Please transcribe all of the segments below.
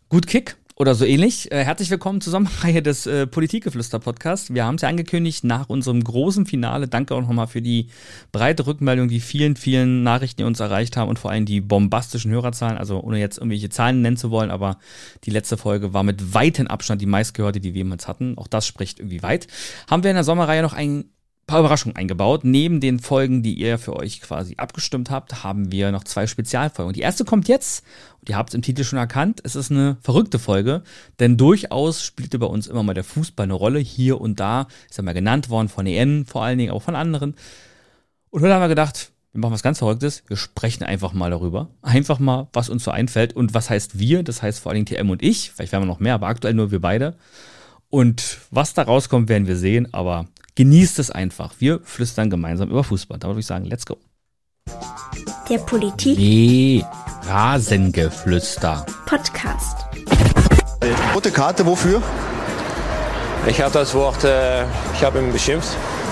Gut Kick oder so ähnlich. Herzlich willkommen zur Sommerreihe des Politikgeflüster-Podcasts. Wir haben es ja angekündigt nach unserem großen Finale. Danke auch nochmal für die breite Rückmeldung, die vielen Nachrichten, die uns erreicht haben und vor allem die bombastischen Hörerzahlen. Also ohne jetzt irgendwelche Zahlen nennen zu wollen, aber die letzte Folge war mit weitem Abstand die meistgehörte, die wir jemals hatten. Auch das spricht irgendwie weit. Haben wir in der Sommerreihe noch ein paar Überraschungen eingebaut. Neben den Folgen, die ihr für euch quasi abgestimmt habt, haben wir noch 2 Spezialfolgen. Die erste kommt jetzt, und ihr habt es im Titel schon erkannt, es ist eine verrückte Folge, denn durchaus spielte bei uns immer mal der Fußball eine Rolle, hier und da, ist ja mal genannt worden von EN vor allen Dingen, auch von anderen. Und heute haben wir gedacht, wir machen was ganz Verrücktes, wir sprechen einfach mal darüber, einfach mal, was uns so einfällt und was heißt wir, das heißt vor allen Dingen TM und ich, vielleicht werden wir noch mehr, aber aktuell nur wir beide. Und was da rauskommt, werden wir sehen, aber genießt es einfach. Wir flüstern gemeinsam über Fußball. Da würde ich sagen, let's go. Der Politik. Nee, Rasengeflüster. Podcast. Rote Karte, wofür? Ich habe das Wort, ich habe ihn beschimpft.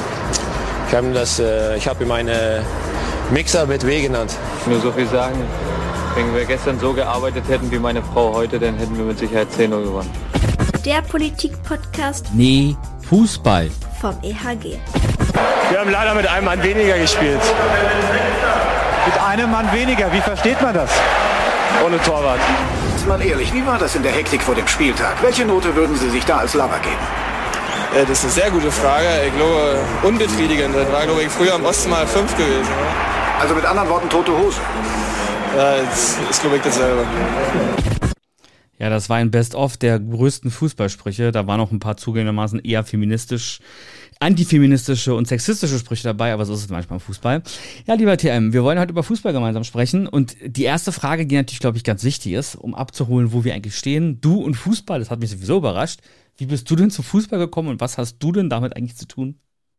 Ich habe ihm eine Mixer mit W genannt. Nur so viel sagen, wenn wir gestern so gearbeitet hätten wie meine Frau heute, dann hätten wir mit Sicherheit 10-0 gewonnen. Der Politik-Podcast. Nee, Fußball. Vom EHG. Wir haben leider mit einem Mann weniger gespielt. Mit einem Mann weniger, wie versteht man das? Ohne Torwart. Ist mal ehrlich, wie war das in der Hektik vor dem Spieltag? Welche Note würden Sie sich da als Lover geben? Das ist eine sehr gute Frage. Ich glaube, unbefriedigend. Das war, glaube ich, früher am Osten mal 5 gewesen. Oder? Also mit anderen Worten, tote Hose. Ja, das ist, glaube ich, dasselbe. Ja, das war ein Best-of der größten Fußballsprüche. Da waren auch ein paar zugegebenermaßen eher feministisch, antifeministische und sexistische Sprüche dabei, aber so ist es manchmal im Fußball. Ja, lieber TM, wir wollen heute über Fußball gemeinsam sprechen und die erste Frage, die natürlich, glaube ich, ganz wichtig ist, um abzuholen, wo wir eigentlich stehen. Du und Fußball, das hat mich sowieso überrascht. Wie bist du denn zum Fußball gekommen und was hast du denn damit eigentlich zu tun?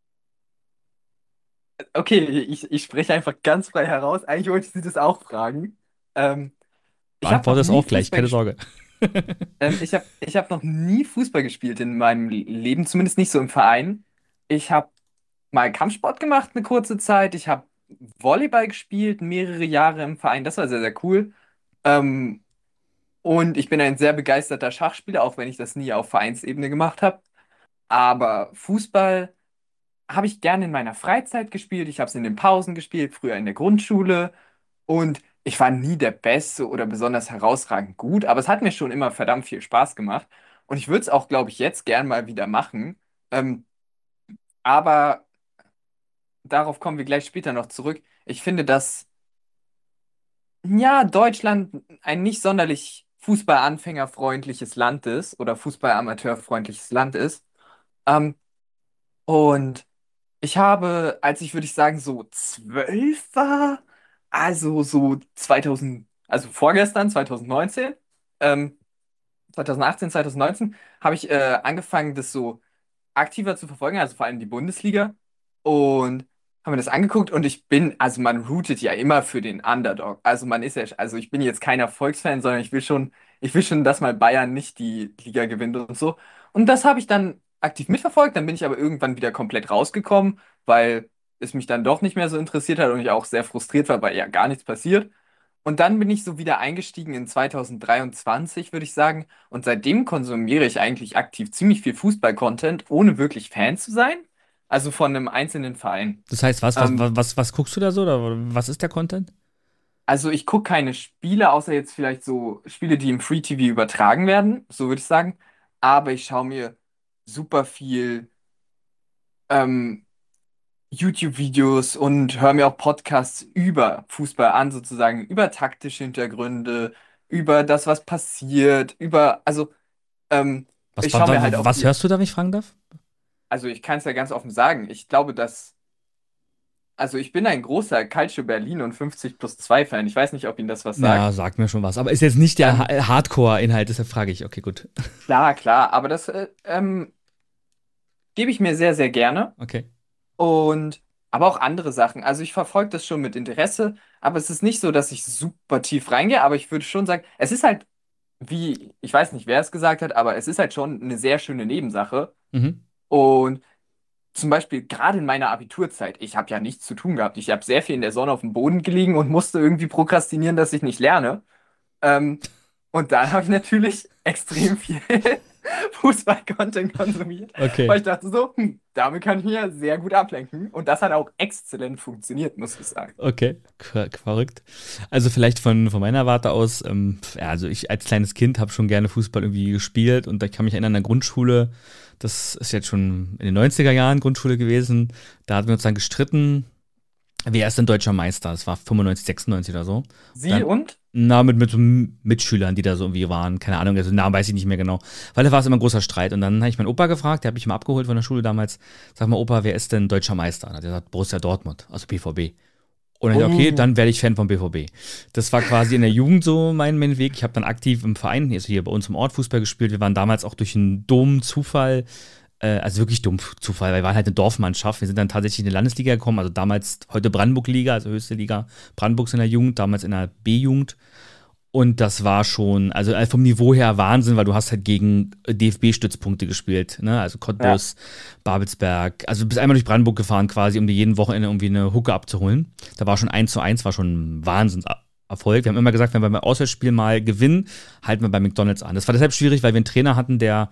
Okay, ich spreche einfach ganz frei heraus. Eigentlich wollte ich Sie das auch fragen. Ich habe Beantworte noch es nie auch gleich, Fußball keine gespielt. Sorge. Ich hab noch nie Fußball gespielt in meinem Leben, zumindest nicht so im Verein. Ich habe mal Kampfsport gemacht eine kurze Zeit. Ich habe Volleyball gespielt, mehrere Jahre im Verein. Das war sehr, sehr cool. Ähm, und ich bin ein sehr begeisterter Schachspieler, auch wenn ich das nie auf Vereinsebene gemacht habe. Aber Fußball habe ich gerne in meiner Freizeit gespielt. Ich habe es in den Pausen gespielt, früher in der Grundschule. Und ich war nie der Beste oder besonders herausragend gut, aber es hat mir schon immer verdammt viel Spaß gemacht. Und ich würde es auch, glaube ich, jetzt gern mal wieder machen. Ähm, aber darauf kommen wir gleich später noch zurück. Ich finde, dass ja, Deutschland ein nicht sonderlich fußballanfängerfreundliches Land ist oder fußballamateurfreundliches Land ist. Ähm, und ich habe, als ich würde ich sagen, so 12 war, also so 2000, also vorgestern, 2019, ähm, 2018, 2019, habe ich angefangen, das so aktiver zu verfolgen, also vor allem die Bundesliga. Und habe mir das angeguckt und also man rootet ja immer für den Underdog. Also man ist ja, also ich bin jetzt kein Erfolgsfan, sondern ich will schon, dass mal Bayern nicht die Liga gewinnt und so. Und das habe ich dann aktiv mitverfolgt, dann bin ich aber irgendwann wieder komplett rausgekommen, weil es mich dann doch nicht mehr so interessiert hat und ich auch sehr frustriert war, weil ja gar nichts passiert. Und dann bin ich so wieder eingestiegen in 2023, würde ich sagen. Und seitdem konsumiere ich eigentlich aktiv ziemlich viel Fußball-Content, ohne wirklich Fan zu sein. Also von einem einzelnen Verein. Das heißt, was, was, Ähm, was, was guckst du da so oder was ist der Content? also ich gucke keine Spiele, außer jetzt vielleicht so Spiele, die im Free TV übertragen werden, so würde ich sagen. Aber ich schaue mir super viel ähm, YouTube-Videos und höre mir auch Podcasts über Fußball an, sozusagen, über taktische Hintergründe, über das, was passiert, also ähm, Was, ich wa- schaue mir wa- halt auch was die, hörst du da, wenn ich fragen darf? also ich kann es ja ganz offen sagen, ich glaube, also ich bin ein großer Calcio Berlin und 50 plus 2 Fan. Ich weiß nicht, ob Ihnen das was Ja, sagt. sagt mir schon was. Aber ist jetzt nicht der Ähm, Hardcore-Inhalt, deshalb frage ich. Okay, gut. klar, klar, aber das gebe ich mir sehr, sehr gerne. Okay. Und aber auch andere Sachen. Also ich verfolge das schon mit Interesse, aber es ist nicht so, dass ich super tief reingehe, aber ich würde schon sagen, es ist halt, ich weiß nicht, wer es gesagt hat, aber es ist halt schon eine sehr schöne Nebensache. Mhm. Und zum Beispiel gerade in meiner Abiturzeit, ich habe ja nichts zu tun gehabt. Ich habe sehr viel in der Sonne auf dem Boden gelegen und musste irgendwie prokrastinieren, dass ich nicht lerne. Ähm, Und dann habe ich natürlich extrem viel Fußball-Content konsumiert, Okay. weil ich dachte so, damit kann ich mich ja sehr gut ablenken. Und das hat auch exzellent funktioniert, muss ich sagen. Okay, verrückt. Also vielleicht von meiner Warte aus, ja, also ich als kleines Kind habe schon gerne Fußball irgendwie gespielt und ich kann mich erinnern an der Grundschule, das ist jetzt schon in den 90er Jahren Grundschule gewesen, da hatten wir uns dann gestritten, wer ist denn deutscher Meister? Das war 95, 96 oder so. Sie Dann, und? na, mit so Mitschülern, die da so irgendwie waren, keine Ahnung, also den Namen weiß ich nicht mehr genau, weil da war es immer ein großer Streit und dann habe ich meinen Opa gefragt, der hat mich mal abgeholt von der Schule damals, sag mal Opa, wer ist denn deutscher Meister? Und dann hat er gesagt, Borussia Dortmund, also BVB. Und dann, okay, dann werde ich Fan vom BVB. Das war quasi in der Jugend so mein Weg. Ich habe dann aktiv im Verein, also hier bei uns im Ort Fußball gespielt. Wir waren damals auch durch einen dummen Zufall, also wirklich dummen Zufall, weil wir waren halt eine Dorfmannschaft. Wir sind dann tatsächlich in die Landesliga gekommen, also damals heute Brandenburg-Liga, also höchste Liga Brandenburgs in der Jugend, damals in der B-Jugend. Und das war schon, also vom Niveau her Wahnsinn, weil du hast halt gegen DFB-Stützpunkte gespielt, ne? Also Cottbus, Babelsberg, also du bist einmal durch Brandenburg gefahren quasi, um dir jeden Wochenende irgendwie eine Hucke abzuholen. Da war schon 1:1, war schon ein Wahnsinnserfolg. Wir haben immer gesagt, wenn wir beim Auswärtsspiel mal gewinnen, halten wir bei McDonald's an. Das war deshalb schwierig, weil wir einen Trainer hatten, der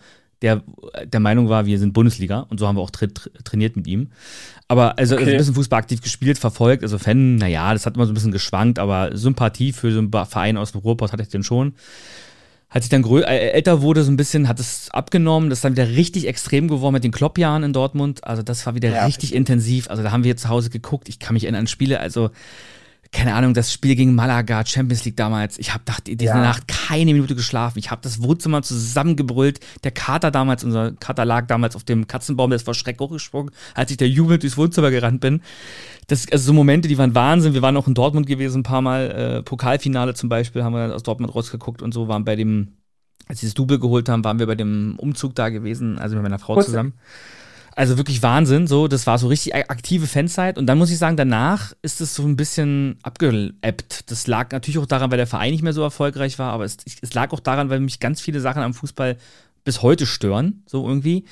Meinung war, wir sind Bundesliga und so haben wir auch trainiert mit ihm. Aber also ein bisschen Fußball aktiv gespielt, verfolgt, also Fan, naja, das hat immer so ein bisschen geschwankt, aber Sympathie für so einen Verein aus dem Ruhrpott hatte ich dann schon. Als ich dann älter wurde, so ein bisschen, hat es abgenommen, das ist dann wieder richtig extrem geworden mit den Kloppjahren in Dortmund, also das war wieder richtig intensiv, also da haben wir zu Hause geguckt, ich kann mich erinnern an Spiele, also keine Ahnung, das Spiel gegen Malaga, Champions League damals, ich habe diese Nacht keine Minute geschlafen, ich habe das Wohnzimmer zusammengebrüllt, der Kater unser Kater lag damals auf dem Katzenbaum, der ist vor Schreck hochgesprungen, als ich da jubelnd durchs Wohnzimmer gerannt bin. Also so Momente, die waren Wahnsinn, wir waren auch in Dortmund gewesen, ein paar Mal, Pokalfinale zum Beispiel, haben wir aus Dortmund rausgeguckt und so, waren als sie das Double geholt haben, waren wir bei dem Umzug da gewesen, also mit meiner Frau zusammen. Also wirklich Wahnsinn, so, das war so richtig aktive Fanzeit und dann muss ich sagen, danach ist es so ein bisschen abgeebbt. Das lag natürlich auch daran, weil der Verein nicht mehr so erfolgreich war, aber es lag auch daran, weil mich ganz viele Sachen am Fußball bis heute stören, so irgendwie.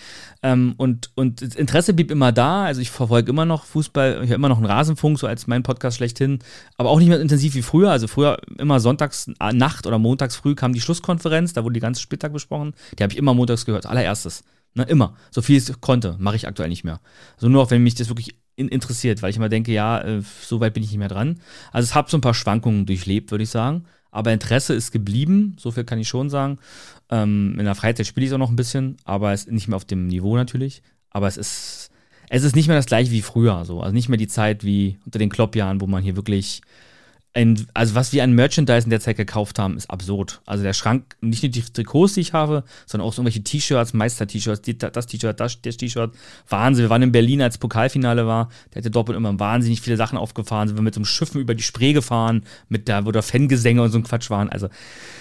Und das Interesse blieb immer da, also ich verfolge immer noch Fußball, ich habe immer noch einen Rasenfunk, so als mein Podcast schlechthin, aber auch nicht mehr so intensiv wie früher, also früher immer sonntags Nacht oder montags früh kam die Schlusskonferenz, da wurde die ganze Spieltag besprochen, die habe ich immer montags gehört, allererstes. Ne, immer. So viel ich konnte. Mache ich aktuell nicht mehr. Also nur auch, wenn mich das wirklich interessiert, weil ich immer denke, ja, so weit bin ich nicht mehr dran. Also es habe so ein paar Schwankungen durchlebt, würde ich sagen. Aber Interesse ist geblieben, so viel kann ich schon sagen. In der Freizeit spiele ich es auch noch ein bisschen, aber es ist nicht mehr auf dem Niveau natürlich. Aber es ist nicht mehr das gleiche wie früher. So. Also nicht mehr die Zeit wie unter den Kloppjahren, wo man hier wirklich also was wir an Merchandise in der Zeit gekauft haben, ist absurd. Also der Schrank, nicht nur die Trikots, die ich habe, sondern auch so irgendwelche T-Shirts, Meister-T-Shirts, das T-Shirt, das T-Shirt. Wahnsinn. Wir waren in Berlin, als Pokalfinale war. Der hätte Doppelt immer wahnsinnig viele Sachen aufgefahren. Sind wir mit so einem Schiffen über die Spree gefahren, wo da Fangesänge und so ein Quatsch waren. Also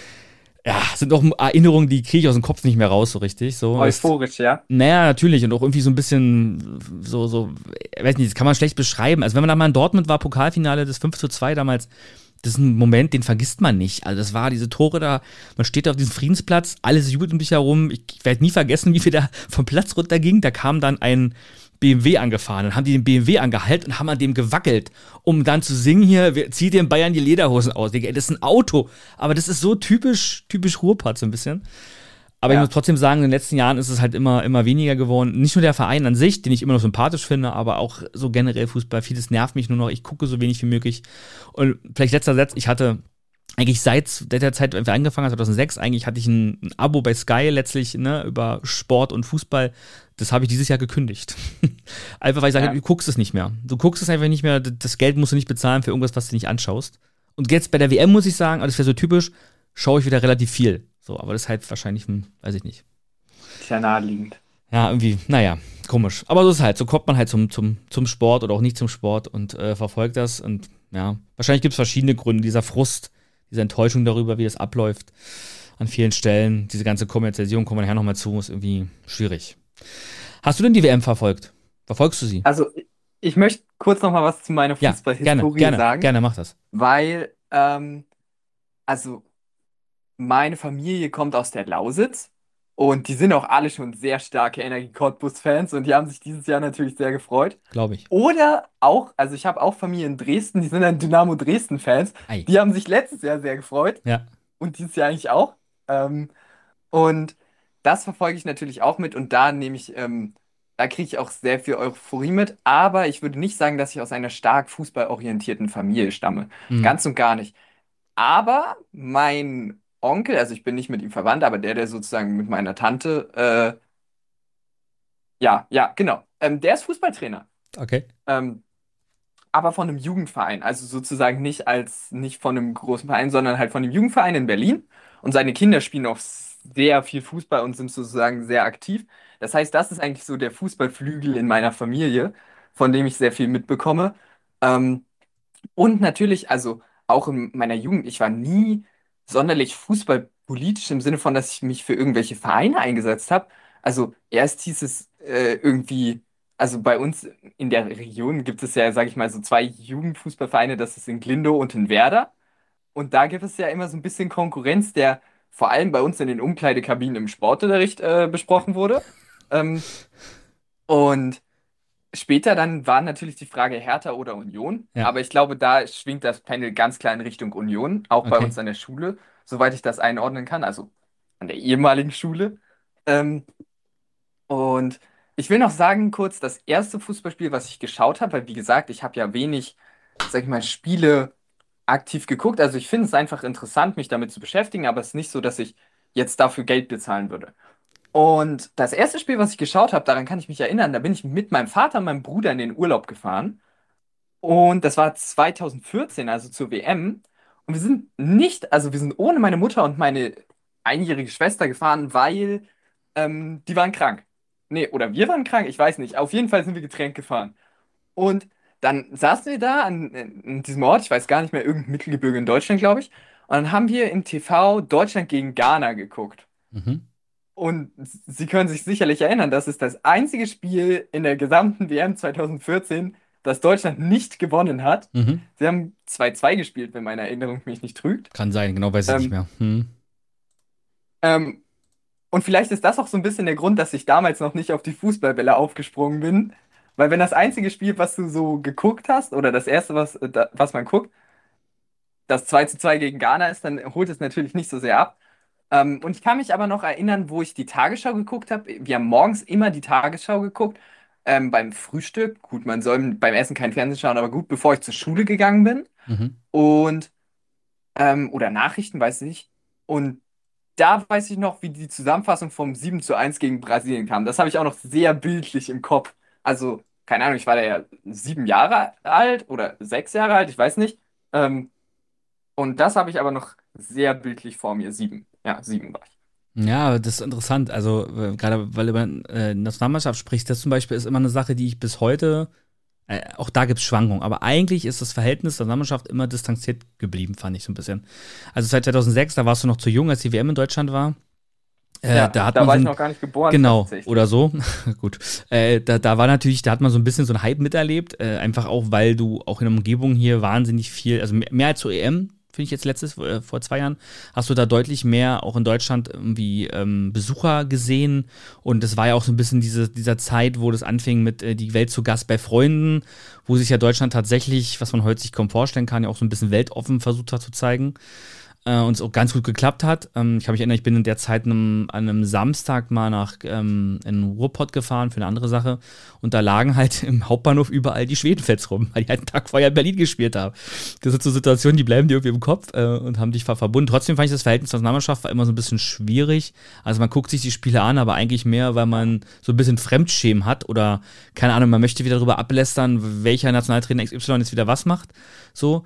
ja, sind auch Erinnerungen, die kriege ich aus dem Kopf nicht mehr raus, so richtig. So, euphorisch, ja? Naja, natürlich. Und auch irgendwie so ein bisschen so, ich weiß nicht, das kann man schlecht beschreiben. Also wenn man da mal in Dortmund war, Pokalfinale, das 5:2 damals, das ist ein Moment, den vergisst man nicht. Also das war diese Tore da, man steht da auf diesem Friedensplatz, alles jubelt um dich herum. Ich werde nie vergessen, wie wir da vom Platz runtergingen. Da kam dann ein BMW angefahren. Dann haben die den BMW angehalten und haben an dem gewackelt, um dann zu singen hier, zieht in Bayern die Lederhosen aus. Das ist ein Auto. Aber das ist so typisch Ruhrpott so ein bisschen. Aber ich muss trotzdem sagen, in den letzten Jahren ist es halt immer weniger geworden. Nicht nur der Verein an sich, den ich immer noch sympathisch finde, aber auch so generell Fußball. Vieles nervt mich nur noch. Ich gucke so wenig wie möglich. Und vielleicht letzter Satz, ich hatte eigentlich seit der Zeit, als wir angefangen haben, 2006, eigentlich hatte ich ein Abo bei Sky letztlich, ne, über Sport und Fußball. Das habe ich dieses Jahr gekündigt. Einfach, weil ich sage, du guckst es nicht mehr. Du guckst es einfach nicht mehr. Das Geld musst du nicht bezahlen für irgendwas, was du nicht anschaust. Und jetzt bei der WM muss ich sagen, das wäre so typisch, schaue ich wieder relativ viel. So, aber das ist halt wahrscheinlich, weiß ich nicht. Ist ja naheliegend. Ja, irgendwie, naja, komisch. Aber so ist es halt. So kommt man halt zum Sport oder auch nicht zum Sport und verfolgt das. Und ja, wahrscheinlich gibt es verschiedene Gründe. Dieser Frust, diese Enttäuschung darüber, wie das abläuft an vielen Stellen. Diese ganze Kommerzialisierung, kommen wir nachher nochmal zu, ist irgendwie schwierig. Hast du denn die WM verfolgt? Verfolgst du sie? Also, ich möchte kurz noch mal was zu meiner Fußballhistorie sagen. Gerne, mach das. Weil, also, meine Familie kommt aus der Lausitz und die sind auch alle schon sehr starke Energie Cottbus-Fans und die haben sich dieses Jahr natürlich sehr gefreut. Glaube ich. Oder auch, also ich habe auch Familie in Dresden, die sind dann Dynamo Dresden-Fans. Die haben sich letztes Jahr sehr gefreut Ja. und dieses Jahr eigentlich auch. Und das verfolge ich natürlich auch mit und da kriege ich auch sehr viel Euphorie mit, aber ich würde nicht sagen, dass ich aus einer stark fußballorientierten Familie stamme. Mhm. Ganz und gar nicht. Aber mein Onkel, also ich bin nicht mit ihm verwandt, aber der sozusagen mit meiner Tante, ja, genau, der ist Fußballtrainer. Okay. Ähm, aber von einem Jugendverein, also sozusagen nicht von einem großen Verein, sondern halt von einem Jugendverein in Berlin. Und seine Kinder spielen auch sehr viel Fußball und sind sozusagen sehr aktiv. Das heißt, das ist eigentlich so der Fußballflügel in meiner Familie, von dem ich sehr viel mitbekomme. Ähm, und natürlich, also auch in meiner Jugend, ich war nie sonderlich fußballpolitisch im Sinne von, dass ich mich für irgendwelche Vereine eingesetzt habe. Also erst hieß es irgendwie, also bei uns in der Region gibt es ja, sage ich mal, so zwei Jugendfußballvereine, das ist in Glindow und in Werder. Und da gibt es ja immer so ein bisschen Konkurrenz, der vor allem bei uns in den Umkleidekabinen im Sportunterricht besprochen wurde. Ähm, und Später dann war natürlich die Frage Hertha oder Union, Ja, aber ich glaube, da schwingt das Pendel ganz klar in Richtung Union, auch bei okay. uns an der Schule, soweit ich das einordnen kann, also an der ehemaligen Schule. Ähm, und ich will noch sagen, kurz, das erste Fußballspiel, was ich geschaut habe, weil wie gesagt, ich habe ja wenig, sag ich mal, Spiele aktiv geguckt, also ich finde es einfach interessant, mich damit zu beschäftigen, aber es ist nicht so, dass ich jetzt dafür Geld bezahlen würde. Und das erste Spiel, was ich geschaut habe, daran kann ich mich erinnern, da bin ich mit meinem Vater und meinem Bruder in den Urlaub gefahren. Und das war 2014, also zur WM. Und wir sind ohne meine Mutter und meine einjährige Schwester gefahren, weil die waren krank. Nee, oder wir waren krank, ich weiß nicht. Auf jeden Fall sind wir getrennt gefahren. Und dann saßen wir da an diesem Ort, ich weiß gar nicht mehr, irgendein Mittelgebirge in Deutschland, glaube ich. Und dann haben wir im TV Deutschland gegen Ghana geguckt. Mhm. Und Sie können sich sicherlich erinnern, das ist das einzige Spiel in der gesamten WM 2014, das Deutschland nicht gewonnen hat. Mhm. Sie haben 2:2 gespielt, wenn meine Erinnerung mich nicht trügt. Kann sein, genau weiß ich nicht Ähm, mehr. Hm. ähm, und vielleicht ist das auch so ein bisschen der Grund, dass ich damals noch nicht auf die Fußballwelle aufgesprungen bin. Weil wenn das einzige Spiel, was du so geguckt hast, oder das erste, was man guckt, das 2:2 gegen Ghana ist, dann holt es natürlich nicht so sehr ab. Und ich kann mich aber noch erinnern, wo ich die Tagesschau geguckt habe. Wir haben morgens immer die Tagesschau geguckt. Beim Frühstück. Gut, man soll beim Essen kein Fernsehen schauen, aber gut, bevor ich zur Schule gegangen bin. Mhm. Und, oder Nachrichten, weiß ich nicht. Und da weiß ich noch, wie die Zusammenfassung vom 7:1 gegen Brasilien kam. Das habe ich auch noch sehr bildlich im Kopf. Also, keine Ahnung, ich war da ja 7 Jahre alt oder 6 Jahre alt, ich weiß nicht. Ähm, und das habe ich aber noch sehr bildlich vor mir. 7. Ja, 7 war ich. Ja, das ist interessant. Also, gerade weil du über Nationalmannschaft sprichst, das zum Beispiel ist immer eine Sache, die ich bis heute, auch da gibt es Schwankungen, aber eigentlich ist das Verhältnis der Nationalmannschaft immer distanziert geblieben, fand ich so ein bisschen. Also seit 2006, da warst du noch zu jung, als die WM in Deutschland war. Ja, Da hat da man war so ich ein, noch gar nicht geboren, genau, tatsächlich. oder so, gut. Da war natürlich, da hat man so ein bisschen so einen Hype miterlebt, einfach auch, weil du auch in der Umgebung hier wahnsinnig viel, also mehr als zur EM, finde ich jetzt vor 2 Jahren, hast du da deutlich mehr auch in Deutschland irgendwie Besucher gesehen und das war ja auch so ein bisschen dieser Zeit, wo das anfing mit die Welt zu Gast bei Freunden, wo sich ja Deutschland tatsächlich, was man heute sich kaum vorstellen kann, ja auch so ein bisschen weltoffen versucht hat zu zeigen und es auch ganz gut geklappt hat. Ich kann mich erinnern, ich bin in der Zeit an einem Samstag mal in Ruhrpott gefahren für eine andere Sache und da lagen halt im Hauptbahnhof überall die Schwedenfels rum, weil die halt einen Tag vorher in Berlin gespielt haben. Das sind so Situationen, die bleiben dir irgendwie im Kopf und haben dich verbunden. Trotzdem fand ich das Verhältnis zur Nationalmannschaft war immer so ein bisschen schwierig. Also man guckt sich die Spiele an, aber eigentlich mehr, weil man so ein bisschen Fremdschämen hat oder, keine Ahnung, man möchte wieder darüber ablästern, welcher Nationaltrainer XY jetzt wieder was macht. So.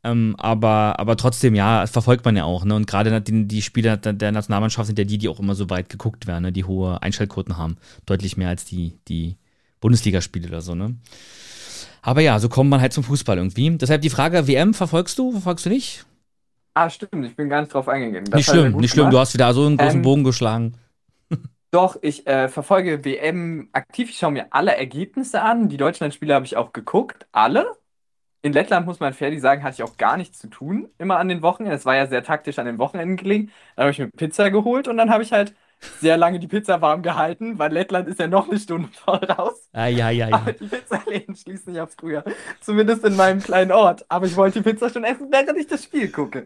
Aber trotzdem, ja, das verfolgt man ja auch, ne? Und gerade die Spieler der Nationalmannschaft sind ja die auch immer so weit geguckt werden, ne? Die hohe Einschaltquoten haben. Deutlich mehr als die Bundesligaspiele oder so, ne? Aber ja, so kommt man halt zum Fußball irgendwie. Deshalb die Frage, WM verfolgst du nicht? Ah, stimmt, ich bin gar nicht drauf eingegangen. Das Nicht hat er schlimm, gut nicht schlimm. Du gemacht. hast wieder so einen großen Ähm, Bogen geschlagen. Doch, ich verfolge WM aktiv. Ich schaue mir alle Ergebnisse an. Die Deutschlandspiele habe ich auch geguckt. Alle. In Lettland, muss man fairly sagen, hatte ich auch gar nichts zu tun, immer an den Wochenenden. Es war ja sehr taktisch an den Wochenenden gelegen. Dann habe ich mir Pizza geholt und dann habe ich halt sehr lange die Pizza warm gehalten, weil Lettland ist ja noch eine Stunde voraus. Ja. Aber die Pizzaläden schließen nicht auf früher. Zumindest in meinem kleinen Ort. Aber ich wollte die Pizza schon essen, während ich das Spiel gucke.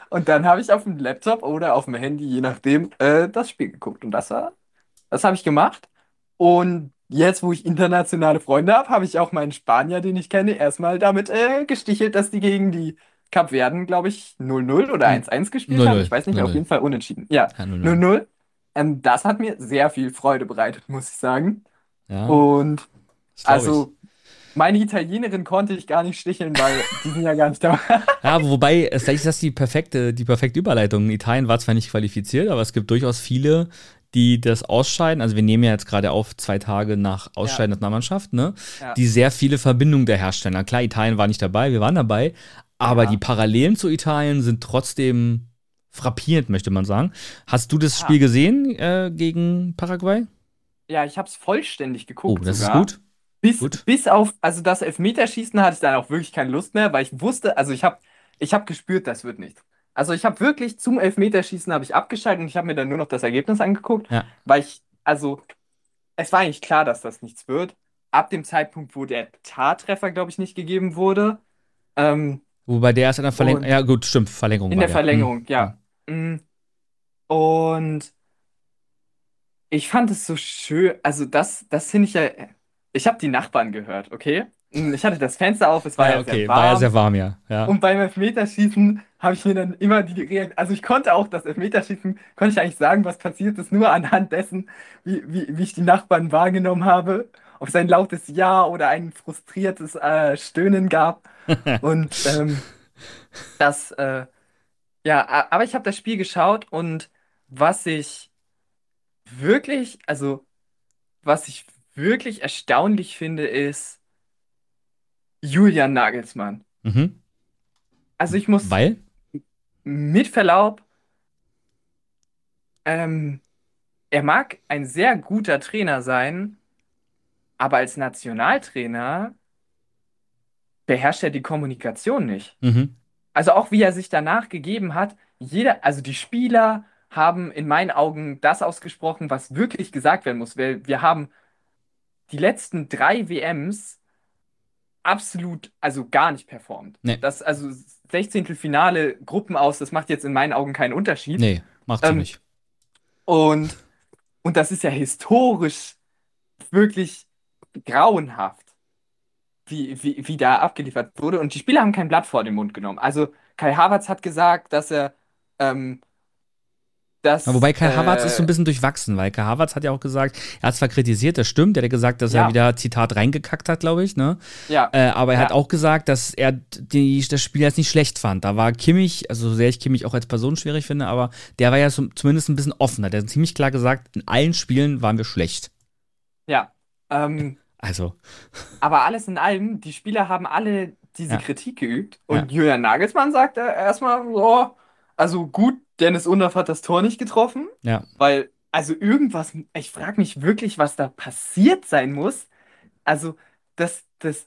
Und dann habe ich auf dem Laptop oder auf dem Handy, je nachdem, das Spiel geguckt. Und das habe ich gemacht. Und jetzt, wo ich internationale Freunde habe, habe ich auch meinen Spanier, den ich kenne, erstmal damit gestichelt, dass die gegen die Kapverden, glaube ich, 0-0 oder 1-1 gespielt haben. 0-0, Ich weiß nicht mehr, auf 0-0. jeden Fall unentschieden. Ja, Ja, 0-0. 0-0. Das hat mir sehr viel Freude bereitet, muss ich sagen. Ja, Und das glaub also, meine Italienerin konnte ich gar nicht sticheln, weil die sind ja gar nicht da. Ja, wobei, vielleicht ist das die perfekte Überleitung. Italien war zwar nicht qualifiziert, aber es gibt durchaus viele, die das Ausscheiden, also wir nehmen ja jetzt gerade auf 2 Tage nach Ausscheiden der Nationalmannschaft, ne, Ja. die sehr viele Verbindungen da herstellen. Na klar, Italien war nicht dabei, wir waren dabei, aber Ja. die Parallelen zu Italien sind trotzdem frappierend, möchte man sagen. Hast du das Spiel gesehen gegen Paraguay? Ja, ich habe es vollständig Oh, geguckt das sogar. ist gut. Gut. Bis auf, also das Elfmeterschießen hatte ich dann auch wirklich keine Lust mehr, weil ich wusste, also ich hab gespürt, das wird nicht. Also ich habe wirklich zum Elfmeterschießen habe ich abgeschaltet und ich habe mir dann nur noch das Ergebnis angeguckt, Ja. weil es war eigentlich klar, dass das nichts wird. Ab dem Zeitpunkt, wo der Tattreffer, glaube ich, nicht gegeben wurde, Wobei der erst in der Verlängerung, Und- ja gut, stimmt, Verlängerung in war der Verlängerung, ja. Und ich fand es so schön, also das finde ich ja, ich habe die Nachbarn gehört, okay? Ich hatte das Fenster auf, es war ja okay, sehr warm. war ja sehr warm, ja. Und beim Elfmeterschießen habe ich mir dann immer die Reaktion, also ich konnte auch das Elfmeterschießen, konnte ich eigentlich sagen, was passiert ist, nur anhand dessen, wie ich die Nachbarn wahrgenommen habe. Ob es ein lautes Ja oder ein frustriertes Stöhnen gab. Und aber ich habe das Spiel geschaut und was ich wirklich, also was ich wirklich erstaunlich finde, ist Julian Nagelsmann. Mhm. Also ich muss Weil? mit Verlaub, er mag ein sehr guter Trainer sein, aber als Nationaltrainer beherrscht er die Kommunikation nicht. Mhm. Also auch wie er sich danach gegeben hat, also die Spieler haben in meinen Augen das ausgesprochen, was wirklich gesagt werden muss. Weil wir haben die letzten 3 WMs absolut, also gar nicht performt. Nee. Das, also 16. Finale, Gruppen aus, das macht jetzt in meinen Augen keinen Unterschied. Nee, macht sie nicht. Und das ist ja historisch wirklich grauenhaft, wie da abgeliefert wurde. Und die Spieler haben kein Blatt vor den Mund genommen. Also Kai Havertz hat gesagt, dass er Wobei Kai Havertz ist so ein bisschen durchwachsen, weil Kai Havertz hat ja auch gesagt, er hat zwar kritisiert, das stimmt, er hat gesagt, dass er Ja. wieder, Zitat, reingekackt hat, glaube ich, ne? Ja. Aber er hat Ja. auch gesagt, dass er das Spiel jetzt nicht schlecht fand. Da war Kimmich, also so sehr ich Kimmich auch als Person schwierig finde, aber der war ja zumindest ein bisschen offener. Der hat ziemlich klar gesagt, in allen Spielen waren wir schlecht. Ja. Also, Aber alles in allem, die Spieler haben alle diese Ja. Kritik geübt. Und Julian Nagelsmann sagt erstmal, so, also gut, Dennis Undaff hat das Tor nicht getroffen, ja. weil, also irgendwas, ich frage mich wirklich, was da passiert sein muss. Also, dass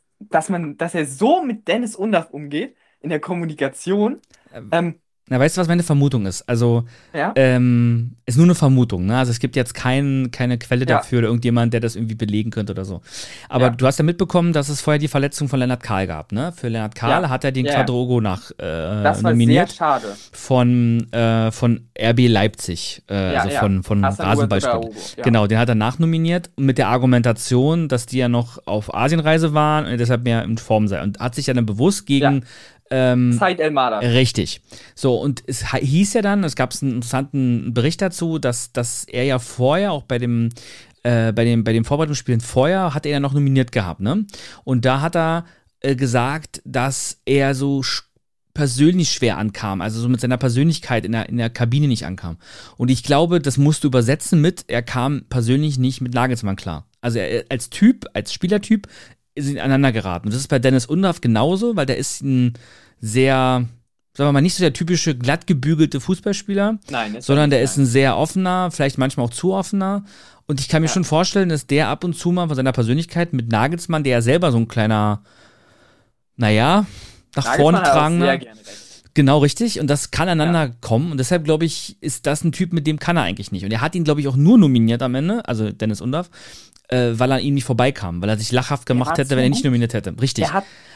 er so mit Dennis Undaff umgeht in der Kommunikation. Na, weißt du, was meine Vermutung ist? Also, Ja. ist nur eine Vermutung, ne? Also es gibt jetzt keine Quelle Ja. dafür oder irgendjemand, der das irgendwie belegen könnte oder so. Aber Ja. du hast ja mitbekommen, dass es vorher die Verletzung von Lennart Kahl gab, ne? Für Lennart Kahl Ja. hat er den Ja, ja. Quadrogo Das war nominiert sehr schade. von RB Leipzig, also von Hasan Rasenballsport. Ouedraogo, ja. Genau, den hat er nachnominiert mit der Argumentation, dass die ja noch auf Asienreise waren und deshalb mehr in Form sei. Und hat sich ja dann bewusst gegen Said El Mada. Richtig. So, und es hieß ja dann, es gab einen interessanten Bericht dazu, dass er ja vorher, auch bei den Vorbereitungsspielen vorher, hat er ja noch nominiert gehabt, ne? Und da hat er gesagt, dass er so persönlich schwer ankam, also so mit seiner Persönlichkeit in der Kabine nicht ankam. Und ich glaube, das musst du übersetzen mit, er kam persönlich nicht mit Nagelsmann klar. Also er als Spielertyp, sind aneinander geraten. Und das ist bei Dennis Undaff genauso, weil der ist ein sehr, sagen wir mal, nicht so der typische glatt gebügelte Fußballspieler, Nein, ist sondern er der nicht, ist ein sehr offener, vielleicht manchmal auch zu offener. Und ich kann mir schon vorstellen, dass der ab und zu mal von seiner Persönlichkeit mit Nagelsmann, der ja selber so ein kleiner, naja, nach vorne Nagelsmann hat auch tragender. sehr gerne recht. Genau, richtig. Und das kann aneinander kommen. Und deshalb, glaube ich, ist das ein Typ, mit dem kann er eigentlich nicht. Und er hat ihn, glaube ich, auch nur nominiert am Ende, also Dennis Undaff, weil er ihm nicht vorbeikam, weil er sich lachhaft gemacht war hätte, zu wenn er nicht gut. nominiert hätte. Richtig. Der hat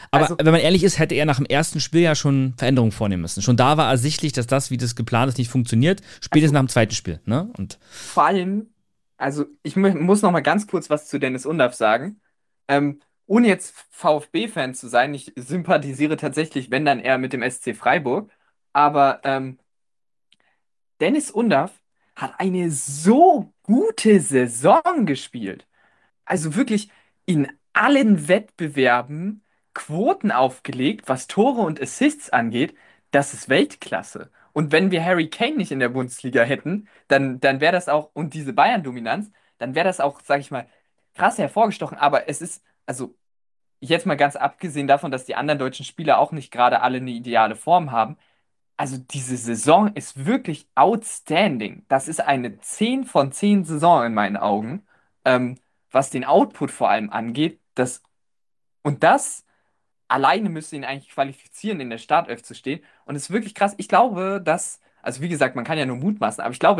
Aber Also- wenn man ehrlich ist, hätte er nach dem ersten Spiel ja schon Veränderungen vornehmen müssen. Schon da war ersichtlich, dass das, wie das geplant ist, nicht funktioniert. Spätestens nach dem zweiten Spiel. Ne? Und Vor allem, also ich muss noch mal ganz kurz was zu Dennis Undaff sagen. Ohne jetzt VfB-Fan zu sein, ich sympathisiere tatsächlich, wenn dann eher mit dem SC Freiburg. Aber Dennis Undaff hat eine so gute Saison gespielt. Also wirklich in allen Wettbewerben Quoten aufgelegt, was Tore und Assists angeht. Das ist Weltklasse. Und wenn wir Harry Kane nicht in der Bundesliga hätten, dann wäre das auch, und diese Bayern-Dominanz, dann wäre das auch, sag ich mal, krass hervorgestochen. Aber es ist, also jetzt mal ganz abgesehen davon, dass die anderen deutschen Spieler auch nicht gerade alle eine ideale Form haben, also diese Saison ist wirklich outstanding. Das ist eine 10 von 10 Saison in meinen Augen, was den Output vor allem angeht. Und das alleine müsste ihn eigentlich qualifizieren, in der Startelf zu stehen. Und es ist wirklich krass. Ich glaube, also wie gesagt, man kann ja nur mutmaßen, aber ich glaube,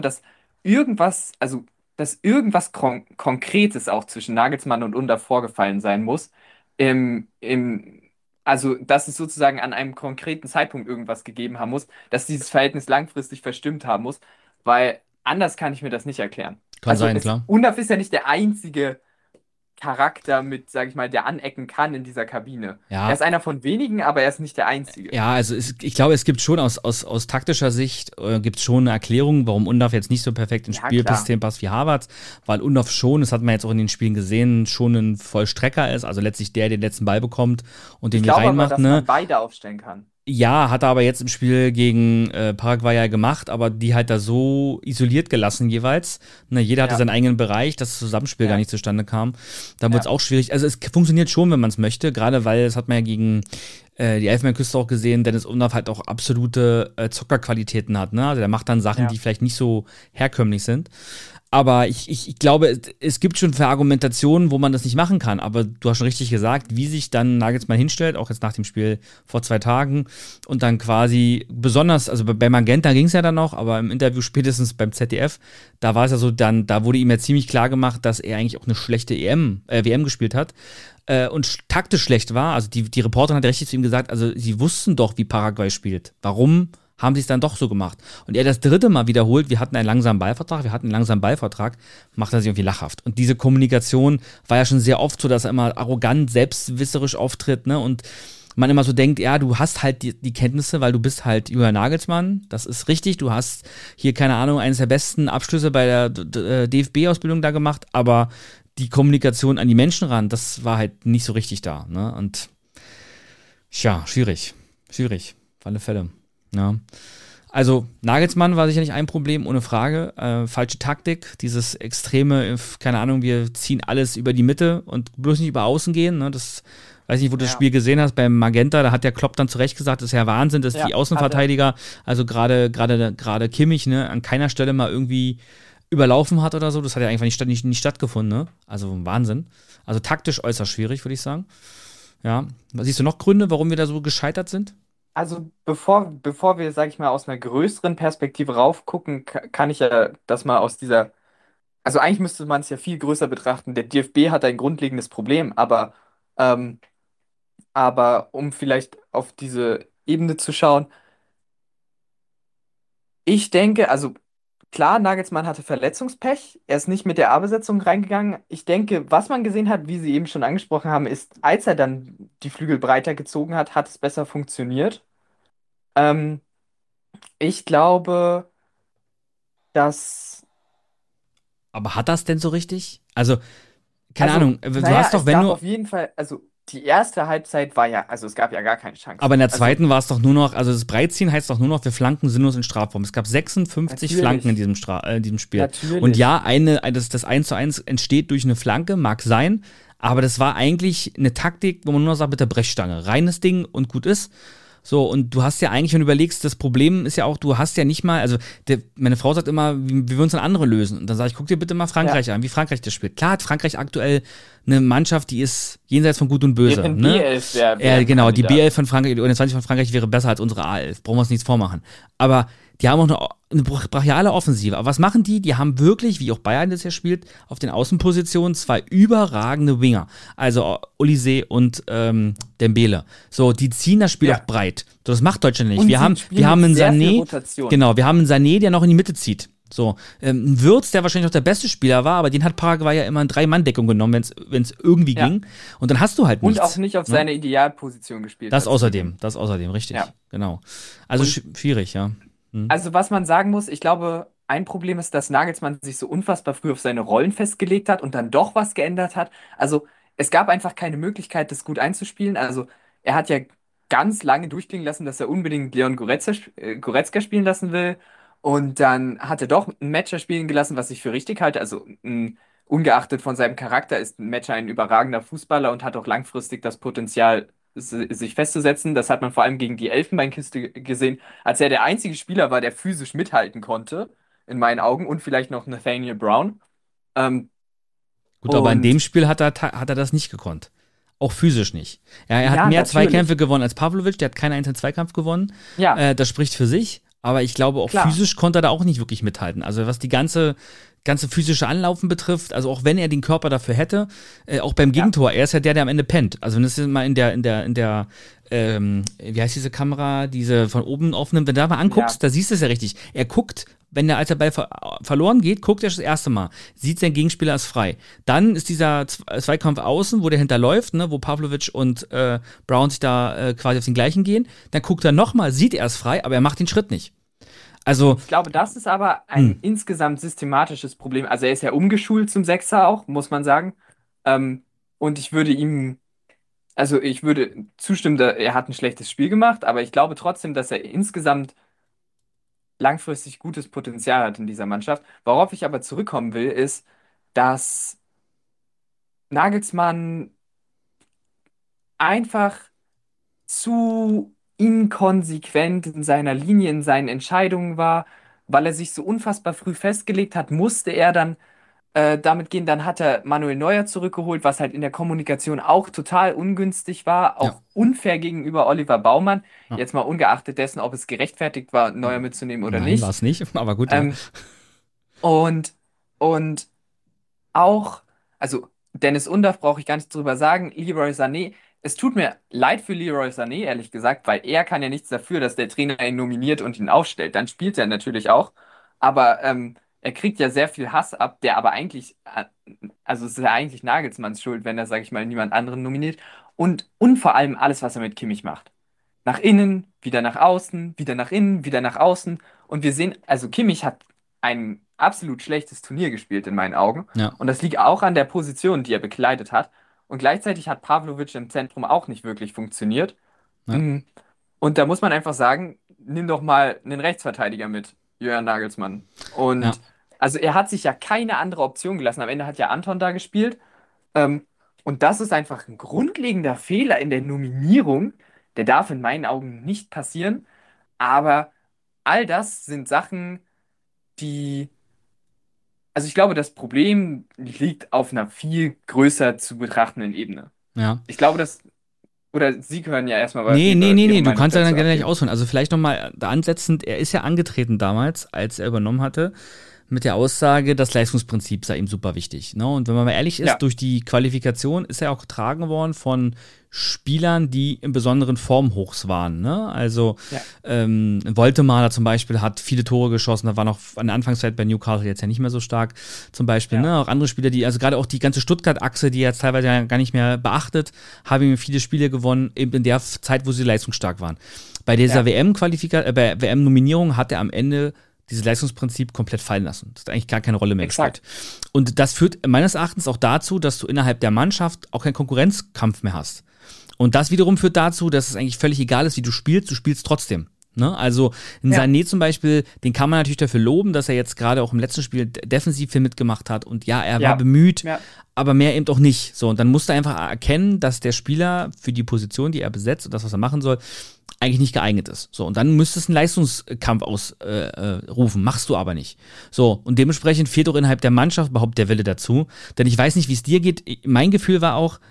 dass irgendwas Konkretes auch zwischen Nagelsmann und Undav vorgefallen sein muss. Im, im, also, dass es sozusagen an einem konkreten Zeitpunkt irgendwas gegeben haben muss, dass dieses Verhältnis langfristig verstimmt haben muss, weil anders kann ich mir das nicht erklären. kann sein, klar. Undav ist ja nicht der einzige Charakter mit, sag ich mal, der anecken kann in dieser Kabine. Ja. Er ist einer von wenigen, aber er ist nicht der Einzige. Ja, also ich glaube, es gibt schon aus taktischer Sicht gibt es schon eine Erklärung, warum Undav jetzt nicht so perfekt ins Ja, Spielsystem passt wie Havertz, weil Undav schon, das hat man jetzt auch in den Spielen gesehen, schon ein Vollstrecker ist, also letztlich der den letzten Ball bekommt und den Ich hier glaube aber, reinmacht. dass Ne? man beide aufstellen kann. Ja, hat er aber jetzt im Spiel gegen Paraguay ja gemacht, aber die halt da so isoliert gelassen jeweils. Ne, jeder hatte Ja. seinen eigenen Bereich, dass das Zusammenspiel Ja. gar nicht zustande kam. Da wird es Ja. auch schwierig. Also es funktioniert schon, wenn man es möchte, gerade weil, das hat man ja gegen die Elfenbeinküste auch gesehen, Dennis Undav halt auch absolute Zockerqualitäten hat. Ne? Also der macht dann Sachen, Ja. die vielleicht nicht so herkömmlich sind. Aber ich glaube, es gibt schon Argumentationen, wo man das nicht machen kann. Aber du hast schon richtig gesagt, wie sich dann Nagelsmann hinstellt, auch jetzt nach dem Spiel vor 2 Tagen und dann quasi besonders, also bei Magenta ging es ja dann noch, aber im Interview spätestens beim ZDF, da war es ja so, da wurde ihm ja ziemlich klar gemacht, dass er eigentlich auch eine schlechte WM gespielt hat. Und taktisch schlecht war. Also die Reporterin hat ja richtig zu ihm gesagt, also sie wussten doch, wie Paraguay spielt. Warum haben sie es dann doch so gemacht? Und er das 3. Mal wiederholt, wir hatten einen langsamen Ballvertrag, macht er sich irgendwie lachhaft. Und diese Kommunikation war ja schon sehr oft so, dass er immer arrogant, selbstwisserisch auftritt, ne? Und man immer so denkt, ja, du hast halt die Kenntnisse, weil du bist halt Julian Nagelsmann, das ist richtig, du hast hier, keine Ahnung, eines der besten Abschlüsse bei der DFB-Ausbildung da gemacht, aber die Kommunikation an die Menschen ran, das war halt nicht so richtig da, ne? Und tja, schwierig, auf alle Fälle. Ja. Also Nagelsmann war sicherlich ein Problem, ohne Frage. Falsche Taktik, dieses extreme, keine Ahnung, wir ziehen alles über die Mitte und bloß nicht über außen gehen. Ne? Das weiß nicht, wo du das Spiel gesehen hast, beim Magenta, da hat der Klopp dann zu Recht gesagt, das ist ja Wahnsinn, dass die Außenverteidiger, also gerade Kimmich, ne, an keiner Stelle mal irgendwie überlaufen hat oder so. Das hat ja einfach nicht stattgefunden. Ne? Also Wahnsinn. Also taktisch äußerst schwierig, würde ich sagen. Ja. Siehst du noch Gründe, warum wir da so gescheitert sind? Also bevor wir, sag ich mal, aus einer größeren Perspektive raufgucken, kann ich ja das mal aus dieser, also eigentlich müsste man es ja viel größer betrachten. Der DFB hat ein grundlegendes Problem, ähm, aber um vielleicht auf diese Ebene zu schauen, ich denke, also klar, Nagelsmann hatte Verletzungspech, er ist nicht mit der A-Besetzung reingegangen. Ich denke, was man gesehen hat, wie Sie eben schon angesprochen haben, ist, als er dann die Flügel breiter gezogen hat, hat es besser funktioniert. Ähm, Ich glaube, dass. Aber hat das denn so richtig? Also, keine Also, Ahnung, du naja, hast doch, es wenn gab du. auf jeden Fall, also die erste Halbzeit war ja, also es gab ja gar keine Chance. Aber in der Also, zweiten war es doch nur noch, also das Breitziehen heißt doch nur noch, wir flanken sinnlos in Strafraum. Es gab 56 Natürlich. Flanken in diesem Spiel. Natürlich. Und ja, das 1:1 entsteht durch eine Flanke, mag sein, aber das war eigentlich eine Taktik, wo man nur noch sagt, mit der Brechstange. Reines Ding und gut ist. So, und du hast ja eigentlich, wenn du überlegst, das Problem ist ja auch, du hast ja nicht mal, also meine Frau sagt immer, wir würden es an andere lösen. Und dann sage ich, guck dir bitte mal Frankreich an, wie Frankreich das spielt. Klar hat Frankreich aktuell eine Mannschaft, die ist jenseits von Gut und Böse. deren Ne? B11 wär Genau, die Kandidat. B11 von Frankreich, die U21 von Frankreich wäre besser als unsere A11. Brauchen wir uns nichts vormachen. Aber Die haben auch eine brachiale Offensive. Aber was machen die? Die haben wirklich, wie auch Bayern das ja spielt, auf den Außenpositionen 2 überragende Winger. Also Olise und Dembele. So, die ziehen das Spiel auch breit. So, das macht Deutschland nicht. Und Wir haben einen Sané. Genau, wir haben einen Sané, der noch in die Mitte zieht. So, ein Wirtz, der wahrscheinlich auch der beste Spieler war, aber den hat Paraguay ja immer in 3-Mann-Deckung genommen, wenn es irgendwie ging. Und dann hast du halt nichts. Und auch nicht auf seine Idealposition gespielt. Das außerdem, richtig. Ja. Genau. Also schwierig, ja. Also was man sagen muss, ich glaube, ein Problem ist, dass Nagelsmann sich so unfassbar früh auf seine Rollen festgelegt hat und dann doch was geändert hat. Also es gab einfach keine Möglichkeit, das gut einzuspielen. Also er hat ja ganz lange durchklingen lassen, dass er unbedingt Leon Goretzka spielen lassen will. Und dann hat er doch einen Matcher spielen gelassen, was ich für richtig halte. Also ungeachtet von seinem Charakter ist ein Matcher ein überragender Fußballer und hat auch langfristig das Potenzial, sich festzusetzen. Das hat man vor allem gegen die Elfenbeinküste gesehen, als er der einzige Spieler war, der physisch mithalten konnte, in meinen Augen, und vielleicht noch Nathaniel Brown. Gut, aber in dem Spiel hat er das nicht gekonnt. Auch physisch nicht. Er hat mehr Zweikämpfe gewonnen als Pavlovic, der hat keinen einzelnen Zweikampf gewonnen. Ja. Das spricht für sich, aber ich glaube, auch physisch konnte er da auch nicht wirklich mithalten. Also was die ganze physische Anlaufen betrifft, also auch wenn er den Körper dafür hätte, auch beim Gegentor, er ist ja der am Ende pennt. Also wenn du es mal in der wie heißt diese Kamera, diese von oben aufnimmt, wenn du da mal anguckst, da siehst du es ja richtig. Er guckt, als der Ball verloren geht, guckt er das erste Mal, sieht sein Gegenspieler ist frei. Dann ist dieser Zweikampf außen, wo der hinterläuft, ne, wo Pavlovic und Brown sich da quasi auf den gleichen gehen. Dann guckt er nochmal, sieht er ist frei, aber er macht den Schritt nicht. Also, ich glaube, das ist aber ein insgesamt systematisches Problem. Also er ist ja umgeschult zum Sechser auch, muss man sagen. Und ich würde zustimmen, er hat ein schlechtes Spiel gemacht, aber ich glaube trotzdem, dass er insgesamt langfristig gutes Potenzial hat in dieser Mannschaft. Worauf ich aber zurückkommen will, ist, dass Nagelsmann einfach zu inkonsequent in seiner Linie, in seinen Entscheidungen war, weil er sich so unfassbar früh festgelegt hat, musste er dann damit gehen. Dann hat er Manuel Neuer zurückgeholt, was halt in der Kommunikation auch total ungünstig war, auch unfair gegenüber Oliver Baumann. Ja. Jetzt mal ungeachtet dessen, ob es gerechtfertigt war, Neuer mitzunehmen oder nicht. Nein, war es nicht, aber gut. Und auch, also Dennis Undaff brauche ich gar nicht drüber sagen, Leroy Sané. Es tut mir leid für Leroy Sané, ehrlich gesagt, weil er kann ja nichts dafür, dass der Trainer ihn nominiert und ihn aufstellt. Dann spielt er natürlich auch, aber er kriegt ja sehr viel Hass ab, der aber eigentlich, also es ist ja eigentlich Nagelsmanns Schuld, wenn er, sag ich mal, niemand anderen nominiert. Und vor allem alles, was er mit Kimmich macht. Nach innen, wieder nach außen, wieder nach innen, wieder nach außen. Und wir sehen, also Kimmich hat ein absolut schlechtes Turnier gespielt in meinen Augen. Ja. Und das liegt auch an der Position, die er bekleidet hat. Und gleichzeitig hat Pavlovic im Zentrum auch nicht wirklich funktioniert. Ja. Und da muss man einfach sagen, nimm doch mal einen Rechtsverteidiger mit, Jürgen Nagelsmann. Und also er hat sich ja keine andere Option gelassen. Am Ende hat ja Anton da gespielt. Und das ist einfach ein grundlegender Fehler in der Nominierung. Der darf in meinen Augen nicht passieren. Aber all das sind Sachen, also ich glaube, das Problem liegt auf einer viel größer zu betrachtenden Ebene. Ja. Ich glaube, oder Sie können ja erstmal Nee, du kannst ja dann gerne gleich ausholen. Also vielleicht nochmal da ansetzend, er ist ja angetreten damals, als er übernommen hatte, mit der Aussage, das Leistungsprinzip sei ihm super wichtig. Ne? Und wenn man mal ehrlich ist, durch die Qualifikation ist er auch getragen worden von Spielern, die in besonderen Formhochs waren. Ne? Also Woltemade zum Beispiel hat viele Tore geschossen, da war noch an der Anfangszeit bei Newcastle jetzt ja nicht mehr so stark zum Beispiel. Ne? Auch andere Spieler, also gerade auch die ganze Stuttgart-Achse, die jetzt teilweise ja gar nicht mehr beachtet, haben viele Spiele gewonnen, eben in der Zeit, wo sie leistungsstark waren. Bei dieser WM-Nominierung hat er am Ende dieses Leistungsprinzip komplett fallen lassen. Das hat eigentlich gar keine Rolle mehr gespielt. Und das führt meines Erachtens auch dazu, dass du innerhalb der Mannschaft auch keinen Konkurrenzkampf mehr hast. Und das wiederum führt dazu, dass es eigentlich völlig egal ist, wie du spielst trotzdem. Ne? Also in Sané zum Beispiel, den kann man natürlich dafür loben, dass er jetzt gerade auch im letzten Spiel defensiv viel mitgemacht hat und er war bemüht, aber mehr eben auch nicht. So, und dann musst du einfach erkennen, dass der Spieler für die Position, die er besetzt und das, was er machen soll, eigentlich nicht geeignet ist. So, und dann müsstest du einen Leistungskampf ausrufen, machst du aber nicht. So, und dementsprechend fehlt auch innerhalb der Mannschaft überhaupt der Wille dazu. Denn ich weiß nicht, wie es dir geht. Mein Gefühl war auch,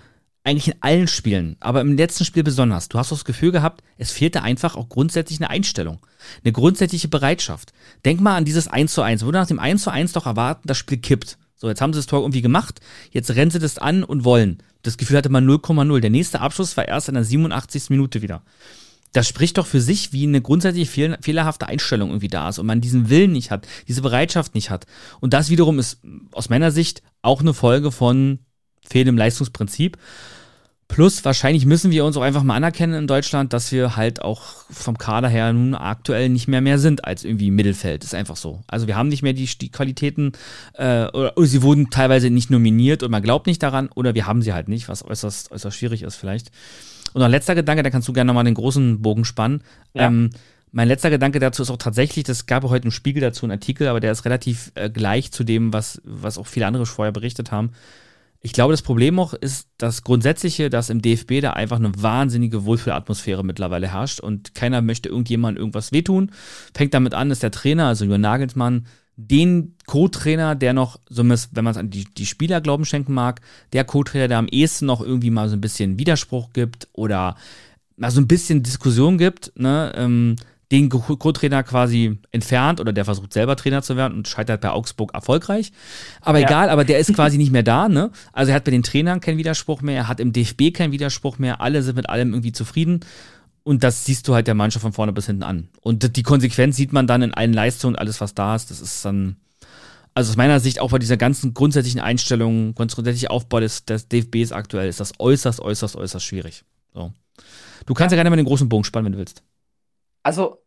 eigentlich in allen Spielen, aber im letzten Spiel besonders. Du hast das Gefühl gehabt, es fehlte einfach auch grundsätzlich eine Einstellung, eine grundsätzliche Bereitschaft. Denk mal an dieses 1:1. Wurde nach dem 1:1 doch erwarten, das Spiel kippt. So, jetzt haben sie das Tor irgendwie gemacht, jetzt rennen sie das an und wollen. Das Gefühl hatte man 0,0. Der nächste Abschluss war erst in der 87. Minute wieder. Das spricht doch für sich, wie eine grundsätzlich fehlerhafte Einstellung irgendwie da ist und man diesen Willen nicht hat, diese Bereitschaft nicht hat. Und das wiederum ist aus meiner Sicht auch eine Folge von fehlendem Leistungsprinzip. Plus, wahrscheinlich müssen wir uns auch einfach mal anerkennen in Deutschland, dass wir halt auch vom Kader her nun aktuell nicht mehr sind als irgendwie Mittelfeld. Ist einfach so. Also wir haben nicht mehr die Qualitäten, oder sie wurden teilweise nicht nominiert und man glaubt nicht daran, oder wir haben sie halt nicht, was äußerst schwierig ist vielleicht. Und noch ein letzter Gedanke, da kannst du gerne nochmal den großen Bogen spannen. Ja. Mein letzter Gedanke dazu ist auch tatsächlich, das gab auch heute im Spiegel dazu einen Artikel, aber der ist relativ gleich zu dem, was auch viele andere vorher berichtet haben. Ich glaube, das Problem auch ist das Grundsätzliche, dass im DFB da einfach eine wahnsinnige Wohlfühlatmosphäre mittlerweile herrscht und keiner möchte irgendjemandem irgendwas wehtun. Fängt damit an, dass der Trainer, also Julian Nagelsmann, den Co-Trainer, der noch, so wenn man es an die Spieler Glauben schenken mag, der Co-Trainer, der am ehesten noch irgendwie mal so ein bisschen Widerspruch gibt oder mal so ein bisschen Diskussion gibt, ne, den Co-Trainer quasi entfernt oder der versucht selber Trainer zu werden und scheitert bei Augsburg erfolgreich. Aber egal, aber der ist quasi nicht mehr da, ne? Also er hat bei den Trainern keinen Widerspruch mehr, er hat im DFB keinen Widerspruch mehr, alle sind mit allem irgendwie zufrieden und das siehst du halt der Mannschaft von vorne bis hinten an. Und die Konsequenz sieht man dann in allen Leistungen und alles, was da ist, das ist dann, also aus meiner Sicht auch bei dieser ganzen grundsätzlichen Einstellung, grundsätzlichen Aufbau des DFBs aktuell ist das äußerst schwierig. So. Du kannst ja gerne mal den großen Bogen spannen, wenn du willst. Also,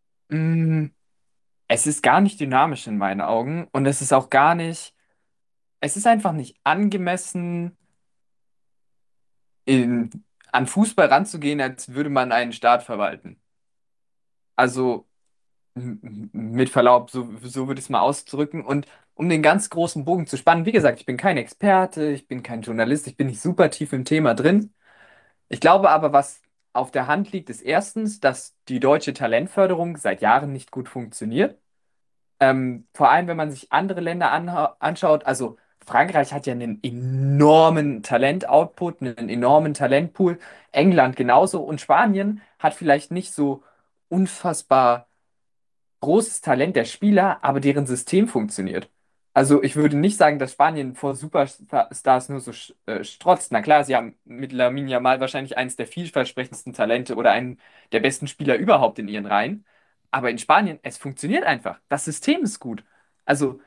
es ist gar nicht dynamisch in meinen Augen und es ist auch gar nicht, es ist einfach nicht angemessen, in, an Fußball ranzugehen, als würde man einen Staat verwalten. Also, mit Verlaub, so würde ich es mal ausdrücken. Und um den ganz großen Bogen zu spannen, wie gesagt, ich bin kein Experte, ich bin kein Journalist, ich bin nicht super tief im Thema drin. Ich glaube aber, was auf der Hand liegt, ist erstens, dass die deutsche Talentförderung seit Jahren nicht gut funktioniert. Vor allem, wenn man sich andere Länder anschaut, also Frankreich hat ja einen enormen Talent-Output, einen enormen Talentpool, England genauso und Spanien hat vielleicht nicht so unfassbar großes Talent der Spieler, aber deren System funktioniert. Also ich würde nicht sagen, dass Spanien vor Superstars nur so strotzt. Na klar, sie haben mit Lamine Yamal wahrscheinlich eines der vielversprechendsten Talente oder einen der besten Spieler überhaupt in ihren Reihen. Aber in Spanien, es funktioniert einfach. Das System ist gut. Also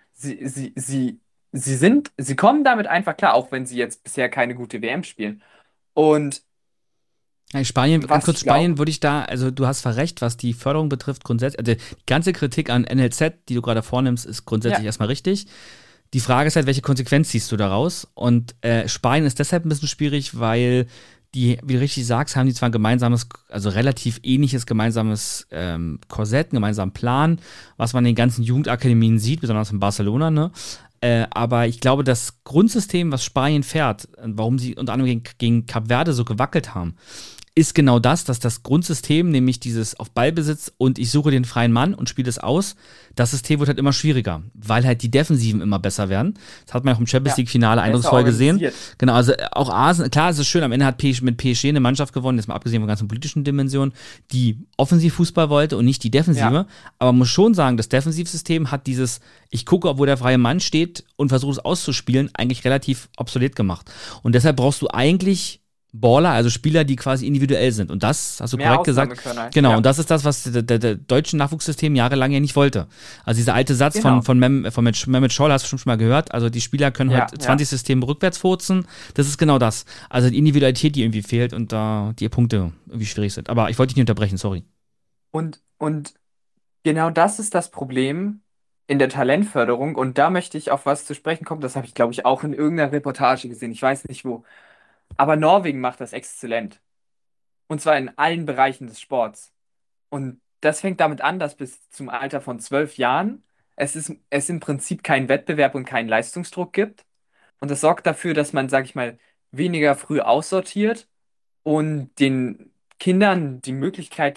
sie kommen damit einfach klar, auch wenn sie jetzt bisher keine gute WM spielen. Und Ja, Spanien, ganz was kurz, ich glaube, Spanien würde ich da, also du hast recht, was die Förderung betrifft, grundsätzlich, also die ganze Kritik an NLZ, die du gerade vornimmst, ist grundsätzlich ja, erstmal richtig. Die Frage ist halt, welche Konsequenz ziehst du daraus? Und Spanien ist deshalb ein bisschen schwierig, weil die, wie du richtig sagst, haben die zwar ein gemeinsames, also relativ ähnliches gemeinsames Korsett, einen gemeinsamen Plan, was man in den ganzen Jugendakademien sieht, besonders in Barcelona, ne? Aber ich glaube, das Grundsystem, was Spanien fährt, warum sie unter anderem gegen Kap Verde so gewackelt haben, ist genau das, dass das Grundsystem, nämlich dieses auf Ballbesitz und ich suche den freien Mann und spiele es aus, das System wird halt immer schwieriger, weil halt die Defensiven immer besser werden. Das hat man auch im Champions ja, League-Finale besser eindrucksvoll gesehen. organisiert. Genau, also auch Arsenal, klar, es ist schön, am Ende hat mit PSG eine Mannschaft gewonnen, jetzt mal abgesehen von ganzen politischen Dimensionen, die Offensivfußball wollte und nicht die Defensive. Ja, Aber man muss schon sagen, das Defensivsystem hat dieses, ich gucke, wo der freie Mann steht und versuche es auszuspielen, eigentlich relativ obsolet gemacht. Und deshalb brauchst du eigentlich Baller, also Spieler, die quasi individuell sind. Und das, hast du mehr korrekt gesagt, Ausnahmekönner. genau, Ja, und das ist das, was der deutsche Nachwuchssystem jahrelang ja nicht wollte. Also dieser alte Satz genau. von Mehmet Scholl, hast du schon mal gehört, also die Spieler können Ja, heute 20 ja. Systeme rückwärts furzen, das ist genau das. Also die Individualität, die irgendwie fehlt und da die Punkte irgendwie schwierig sind. Aber ich wollte dich nicht unterbrechen, sorry. Und genau das ist das Problem in der Talentförderung. Und da möchte ich auf was zu sprechen kommen. Das habe ich, glaube ich, auch in irgendeiner Reportage gesehen. Ich weiß nicht wo. Aber Norwegen macht das exzellent. Und zwar in allen Bereichen des Sports. Und das fängt damit an, dass bis zum Alter von 12 Jahren es im Prinzip keinen Wettbewerb und keinen Leistungsdruck gibt. Und das sorgt dafür, dass man, sag ich mal, weniger früh aussortiert und den Kindern die Möglichkeit,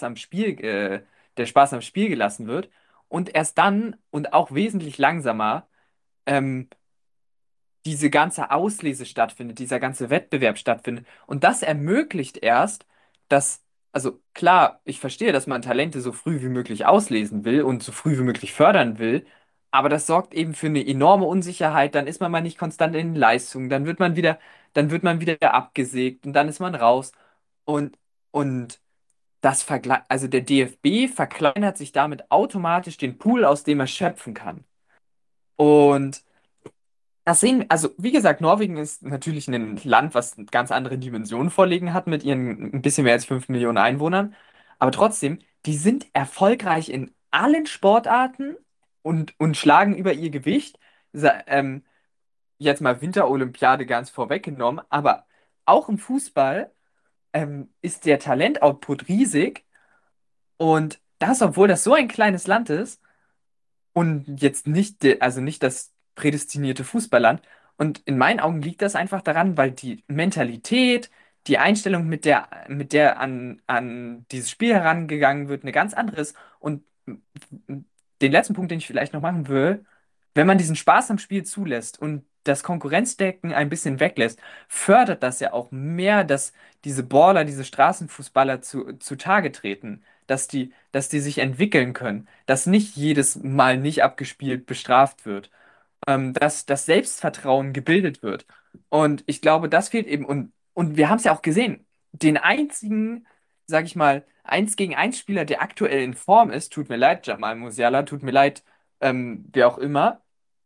der Spaß am Spiel gelassen wird. Und erst dann und auch wesentlich langsamer ähm, diese ganze Auslese stattfindet, dieser ganze Wettbewerb stattfindet. Und das ermöglicht erst, dass, also klar, ich verstehe, dass man Talente so früh wie möglich auslesen will und so früh wie möglich fördern will, aber das sorgt eben für eine enorme Unsicherheit. Dann ist man mal nicht konstant in den Leistungen, dann wird man wieder abgesägt und dann ist man raus. Und, und also der DFB verkleinert sich damit automatisch den Pool, aus dem er schöpfen kann. Und das sehen, also wie gesagt, Norwegen ist natürlich ein Land, was ganz andere Dimensionen vorliegen hat mit ihren ein bisschen mehr als 5 Millionen Einwohnern. Aber trotzdem, die sind erfolgreich in allen Sportarten und schlagen über ihr Gewicht. Jetzt mal Winterolympiade ganz vorweggenommen, aber auch im Fußball ist der Talentoutput riesig. Und das, obwohl das so ein kleines Land ist. Und jetzt nicht, also nicht das prädestinierte Fußballland. Und in meinen Augen liegt das einfach daran, weil die Mentalität, die Einstellung, mit der an dieses Spiel herangegangen wird, eine ganz andere ist. Und den letzten Punkt, den ich vielleicht noch machen will, wenn man diesen Spaß am Spiel zulässt und das Konkurrenzdenken ein bisschen weglässt, fördert das ja auch mehr, dass diese Baller, diese Straßenfußballer zutage treten, dass die sich entwickeln können, dass nicht jedes Mal nicht abgespielt bestraft wird, dass das Selbstvertrauen gebildet wird. Und ich glaube, das fehlt eben. Und wir haben es ja auch gesehen, den einzigen, sag ich mal, 1-gegen-1 Spieler, der aktuell in Form ist, tut mir leid, Jamal Musiala, tut mir leid, wer auch immer,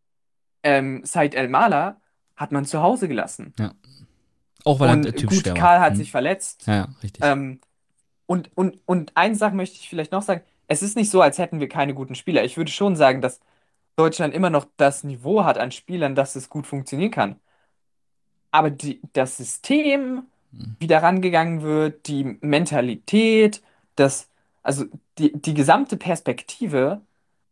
Said El-Mala hat man zu Hause gelassen. Ja. Auch weil Und der Typ gut, schwer war. Karl hat sich verletzt. Ja, richtig. Und eine Sache möchte ich vielleicht noch sagen. Es ist nicht so, als hätten wir keine guten Spieler. Ich würde schon sagen, dass Deutschland immer noch das Niveau hat an Spielern, dass es gut funktionieren kann. Aber das System, wie da rangegangen wird, die Mentalität, also die gesamte Perspektive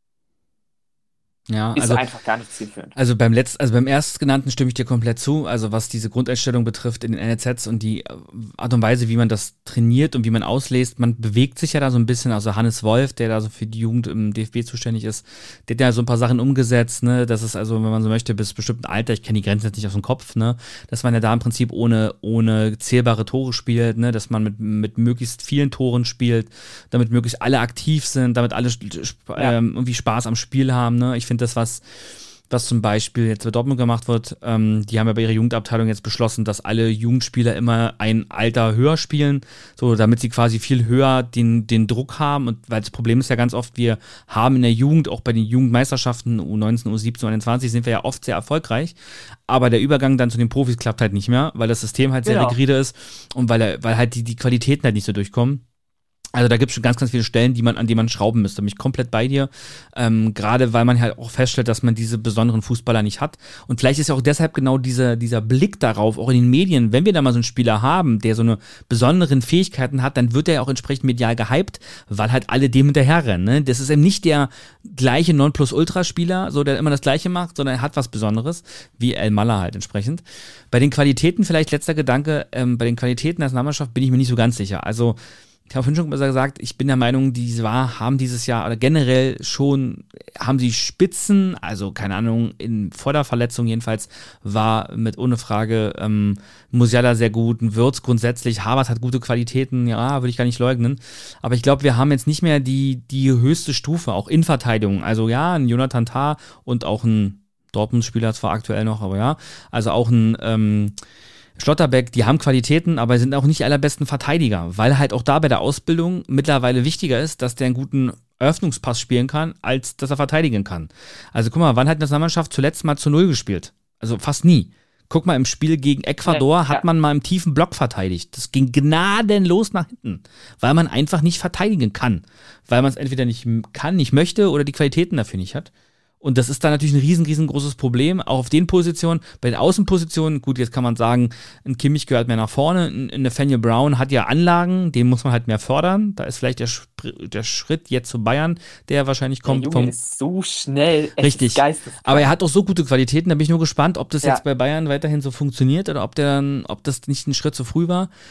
Ja, ist also einfach gar nicht zielführend. Also beim erstgenannten stimme ich dir komplett zu. Also was diese Grundeinstellung betrifft in den NLZs und die Art und Weise, wie man das trainiert und wie man auslässt, man bewegt sich ja da so ein bisschen. Also Hannes Wolf, der da so für die Jugend im DFB zuständig ist, der hat ja so ein paar Sachen umgesetzt, ne. Das ist also, wenn man so möchte, bis bestimmten Alter, ich kenne die Grenzen jetzt nicht aus dem Kopf, ne, dass man ja da im Prinzip ohne zählbare Tore spielt, ne, dass man mit möglichst vielen Toren spielt, damit möglichst alle aktiv sind, damit alle irgendwie Spaß am Spiel haben, ne. Ich finde das, was zum Beispiel jetzt bei Dortmund gemacht wird, die haben ja bei ihrer Jugendabteilung jetzt beschlossen, dass alle Jugendspieler immer ein Alter höher spielen, so damit sie quasi viel höher den Druck haben. Und weil das Problem ist ja ganz oft, wir haben in der Jugend, auch bei den Jugendmeisterschaften U19, U17, U21, sind wir ja oft sehr erfolgreich, aber der Übergang dann zu den Profis klappt halt nicht mehr, weil das System halt sehr rigide ist und weil halt die Qualitäten halt nicht so durchkommen. Also da gibt es schon ganz, ganz viele Stellen, an die man schrauben müsste. Bin ich komplett bei dir. Gerade weil man halt auch feststellt, dass man diese besonderen Fußballer nicht hat. Und vielleicht ist ja auch deshalb genau dieser Blick darauf, auch in den Medien, wenn wir da mal so einen Spieler haben, der so eine besonderen Fähigkeiten hat, dann wird er ja auch entsprechend medial gehypt, weil halt alle dem hinterherrennen. Ne? Das ist eben nicht der gleiche Nonplusultra-Spieler, so der immer das Gleiche macht, sondern er hat was Besonderes, wie El-Mala halt entsprechend. Bei den Qualitäten, vielleicht letzter Gedanke, bei den Qualitäten der Nationalmannschaft bin ich mir nicht so ganz sicher. Also ich habe vorhin schon gesagt, ich bin der Meinung, haben dieses Jahr oder generell schon, haben sie Spitzen, also keine Ahnung, vor der Verletzung jedenfalls war ohne Frage Musiala sehr gut, ein Wirtz grundsätzlich, Havertz hat gute Qualitäten, ja, würde ich gar nicht leugnen, aber ich glaube, wir haben jetzt nicht mehr die höchste Stufe, auch in Verteidigung, also ja, ein Jonathan Tah und auch ein Dortmund-Spieler zwar aktuell noch, aber ja, also auch ein Schlotterbeck, die haben Qualitäten, aber sind auch nicht die allerbesten Verteidiger, weil halt auch da bei der Ausbildung mittlerweile wichtiger ist, dass der einen guten Eröffnungspass spielen kann, als dass er verteidigen kann. Also guck mal, wann hat die Nationalmannschaft zuletzt mal zu 0 gespielt? Also fast nie. Guck mal, im Spiel gegen Ecuador hat man mal im tiefen Block verteidigt. Das ging gnadenlos nach hinten, weil man einfach nicht verteidigen kann. Weil man es entweder nicht kann, nicht möchte oder die Qualitäten dafür nicht hat. Und das ist dann natürlich ein riesengroßes Problem, auch auf den Positionen. Bei den Außenpositionen, gut, jetzt kann man sagen, ein Kimmich gehört mehr nach vorne, ein Nathaniel Brown hat ja Anlagen, den muss man halt mehr fördern. Da ist vielleicht der Schritt jetzt zu Bayern, der wahrscheinlich kommt. Der Junge ist so schnell, richtig. Aber er hat auch so gute Qualitäten, da bin ich nur gespannt, ob das jetzt bei Bayern weiterhin so funktioniert oder ob das nicht ein Schritt zu früh war.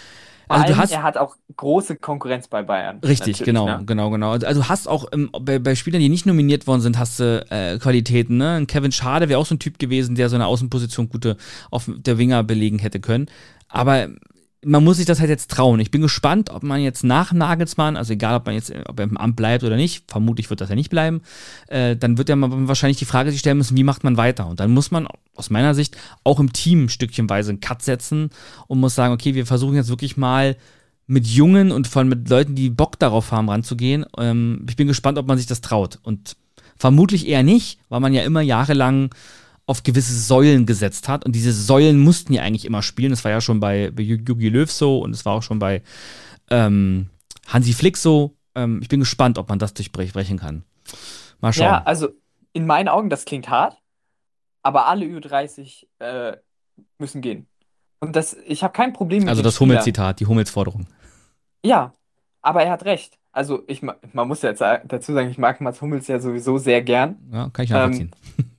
Also er hat auch große Konkurrenz bei Bayern. Richtig, genau, ne? genau. Also du hast auch bei Spielern, die nicht nominiert worden sind, hast du Qualitäten, ne? Ein Kevin Schade wäre auch so ein Typ gewesen, der so eine Außenposition gute auf der Winger belegen hätte können. Aber man muss sich das halt jetzt trauen. Ich bin gespannt, ob man jetzt nach Nagelsmann, also egal, ob er im Amt bleibt oder nicht, vermutlich wird das ja nicht bleiben, dann wird ja man wahrscheinlich die Frage sich stellen müssen, wie macht man weiter? Und dann muss man aus meiner Sicht auch im Team stückchenweise einen Cut setzen und muss sagen, okay, wir versuchen jetzt wirklich mal mit Jungen und vor allem mit Leuten, die Bock darauf haben, ranzugehen. Ich bin gespannt, ob man sich das traut. Und vermutlich eher nicht, weil man ja immer jahrelang auf gewisse Säulen gesetzt hat. Und diese Säulen mussten ja eigentlich immer spielen. Das war ja schon bei Jogi Löw so und es war auch schon bei Hansi Flick so. Ich bin gespannt, ob man das durchbrechen kann. Mal schauen. Ja, also in meinen Augen, das klingt hart, aber alle Ü30 müssen gehen. Und ich habe kein Problem mit Also den das Spielern. Hummels-Zitat, die Hummels-Forderung. Ja, aber er hat recht. Also man muss ja jetzt dazu sagen, ich mag Mats Hummels ja sowieso sehr gern. Ja, kann ich nachvollziehen.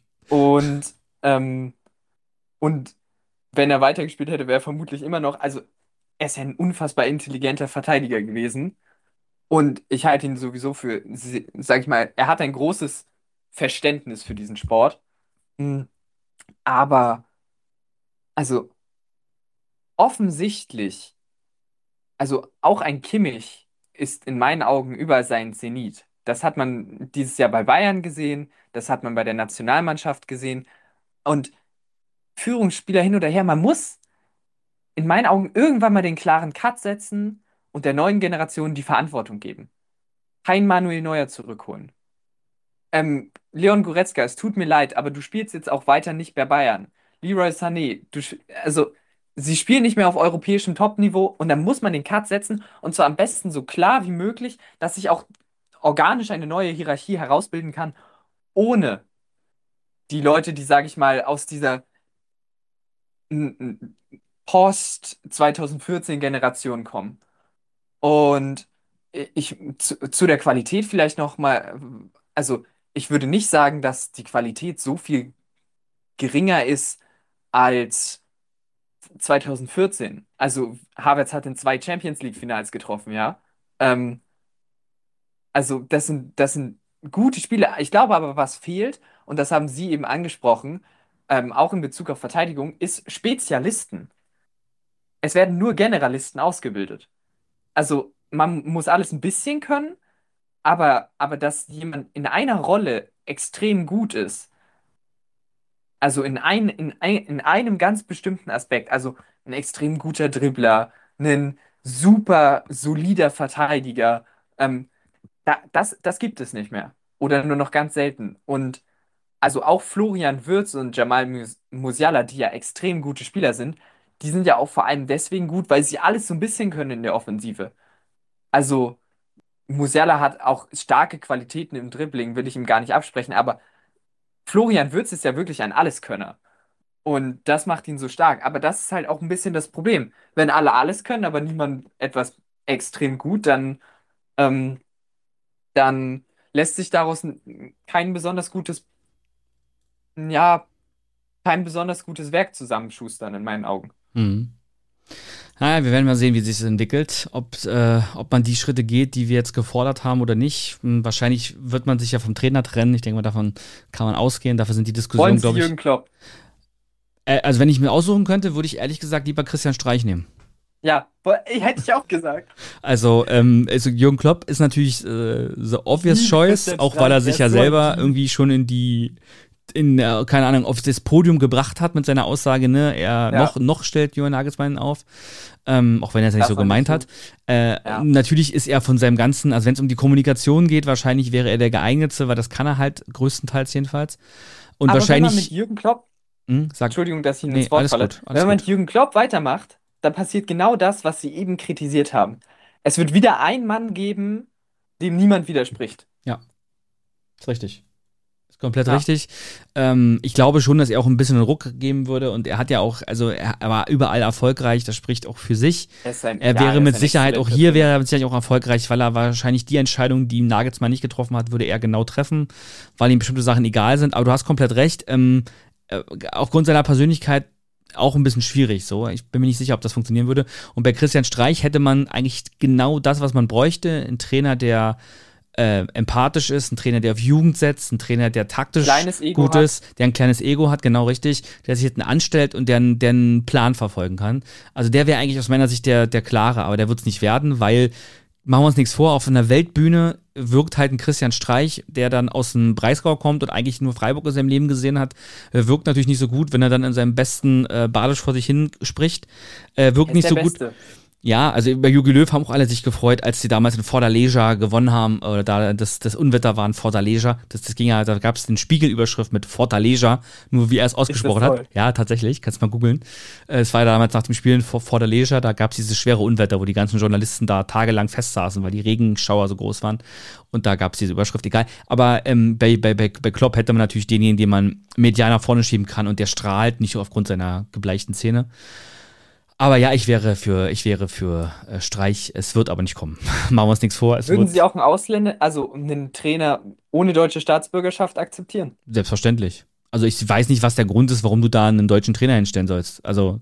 Und wenn er weitergespielt hätte, wäre er vermutlich immer noch, also er ist ja ein unfassbar intelligenter Verteidiger gewesen. Und ich halte ihn sowieso für, sag ich mal, er hat ein großes Verständnis für diesen Sport. Mm, Aber, also offensichtlich, also auch ein Kimmich ist in meinen Augen über seinen Zenit. Das hat man dieses Jahr bei Bayern gesehen, das hat man bei der Nationalmannschaft gesehen. Und Führungsspieler hin oder her, man muss in meinen Augen irgendwann mal den klaren Cut setzen und der neuen Generation die Verantwortung geben. Kein Manuel Neuer zurückholen. Leon Goretzka, es tut mir leid, aber du spielst jetzt auch weiter nicht bei Bayern. Leroy Sané, also sie spielen nicht mehr auf europäischem Top-Niveau und dann muss man den Cut setzen und zwar am besten so klar wie möglich, dass sich auch organisch eine neue Hierarchie herausbilden kann, ohne die Leute, die, sage ich mal, aus dieser Post-2014-Generation kommen. Und zu der Qualität vielleicht noch mal, also ich würde nicht sagen, dass die Qualität so viel geringer ist als 2014. Also Havertz hat in 2 Champions League-Finals getroffen, ja. Ähm, also das sind gute Spiele. Ich glaube aber, was fehlt, und das haben Sie eben angesprochen, auch in Bezug auf Verteidigung, ist Spezialisten. Es werden nur Generalisten ausgebildet. Also man muss alles ein bisschen können, aber dass jemand in einer Rolle extrem gut ist, also in einem ganz bestimmten Aspekt, also ein extrem guter Dribbler, ein super solider Verteidiger, das gibt es nicht mehr. Oder nur noch ganz selten. Und also auch Florian Wirtz und Jamal Musiala, die ja extrem gute Spieler sind, die sind ja auch vor allem deswegen gut, weil sie alles so ein bisschen können in der Offensive. Also Musiala hat auch starke Qualitäten im Dribbling, will ich ihm gar nicht absprechen, aber Florian Wirtz ist ja wirklich ein Alleskönner. Und das macht ihn so stark. Aber das ist halt auch ein bisschen das Problem. Wenn alle alles können, aber niemand etwas extrem gut, ähm, dann lässt sich daraus kein besonders gutes, ja, kein besonders gutes Werk zusammenschustern, in meinen Augen. Mhm. Naja, wir werden mal sehen, wie sich das entwickelt, ob man die Schritte geht, die wir jetzt gefordert haben oder nicht. Wahrscheinlich wird man sich ja vom Trainer trennen. Ich denke mal, davon kann man ausgehen. Dafür sind die Diskussionen, glaube ich. Jürgen Klopp? Also wenn ich mir aussuchen könnte, würde ich ehrlich gesagt lieber Christian Streich nehmen. Ja, hätte ich auch gesagt. Also Jürgen Klopp ist natürlich the obvious choice, auch weil er sich ja selber irgendwie schon keine Ahnung, auf das Podium gebracht hat mit seiner Aussage, ne, noch stellt Julian Nagelsmann auf, auch wenn er es nicht so gemeint hat. Natürlich ist er von seinem ganzen, also wenn es um die Kommunikation geht, wahrscheinlich wäre er der geeignetste, weil das kann er halt größtenteils jedenfalls. Und aber wahrscheinlich. Wenn man mit Jürgen Klopp, Entschuldigung, dass ich Ihnen ins Wort alles falle, gut, wenn man mit Jürgen Klopp weitermacht, dann passiert genau das, was Sie eben kritisiert haben. Es wird wieder einen Mann geben, dem niemand widerspricht. Ja, ist richtig. Komplett richtig. Ich glaube schon, dass er auch ein bisschen einen Ruck geben würde und er hat ja auch, also er war überall erfolgreich, das spricht auch für sich. Er wäre mit Sicherheit auch hier, wäre er mit Sicherheit auch erfolgreich, weil er wahrscheinlich die Entscheidung, die Nagelsmann nicht getroffen hat, würde er genau treffen, weil ihm bestimmte Sachen egal sind, aber du hast komplett recht, aufgrund seiner Persönlichkeit auch ein bisschen schwierig so. Ich bin mir nicht sicher, ob das funktionieren würde. Und bei Christian Streich hätte man eigentlich genau das, was man bräuchte. Ein Trainer, der empathisch ist, ein Trainer, der auf Jugend setzt, ein Trainer, der taktisch gut ist, der ein kleines Ego hat, genau richtig, der sich hinten anstellt und der einen Plan verfolgen kann. Also der wäre eigentlich aus meiner Sicht der klare, aber der wird es nicht werden, weil, machen wir uns nichts vor, auf einer Weltbühne wirkt halt ein Christian Streich, der dann aus dem Breisgau kommt und eigentlich nur Freiburg in seinem Leben gesehen hat, wirkt natürlich nicht so gut, wenn er dann in seinem besten Badisch vor sich hin spricht. Wirkt nicht so gut. Ja, also über Jogi Löw haben auch alle sich gefreut, als sie damals in Fortaleza gewonnen haben, oder da das Unwetter war in Fortaleza. Das ging ja, da gab es den Spiegelüberschrift mit Fortaleza, nur wie er es ausgesprochen hat. Ja, tatsächlich, kannst mal googeln. Es war ja damals nach dem Spiel in Fortaleza, da gab es dieses schwere Unwetter, wo die ganzen Journalisten da tagelang festsaßen, weil die Regenschauer so groß waren. Und da gab es diese Überschrift, egal. Aber bei Klopp hätte man natürlich denjenigen, den man medial nach vorne schieben kann und der strahlt, nicht nur aufgrund seiner gebleichten Zähne. Aber ja, ich wäre für Streich, es wird aber nicht kommen. Machen wir uns nichts vor. Würden Sie auch einen Trainer ohne deutsche Staatsbürgerschaft akzeptieren? Selbstverständlich. Also ich weiß nicht, was der Grund ist, warum du da einen deutschen Trainer hinstellen sollst.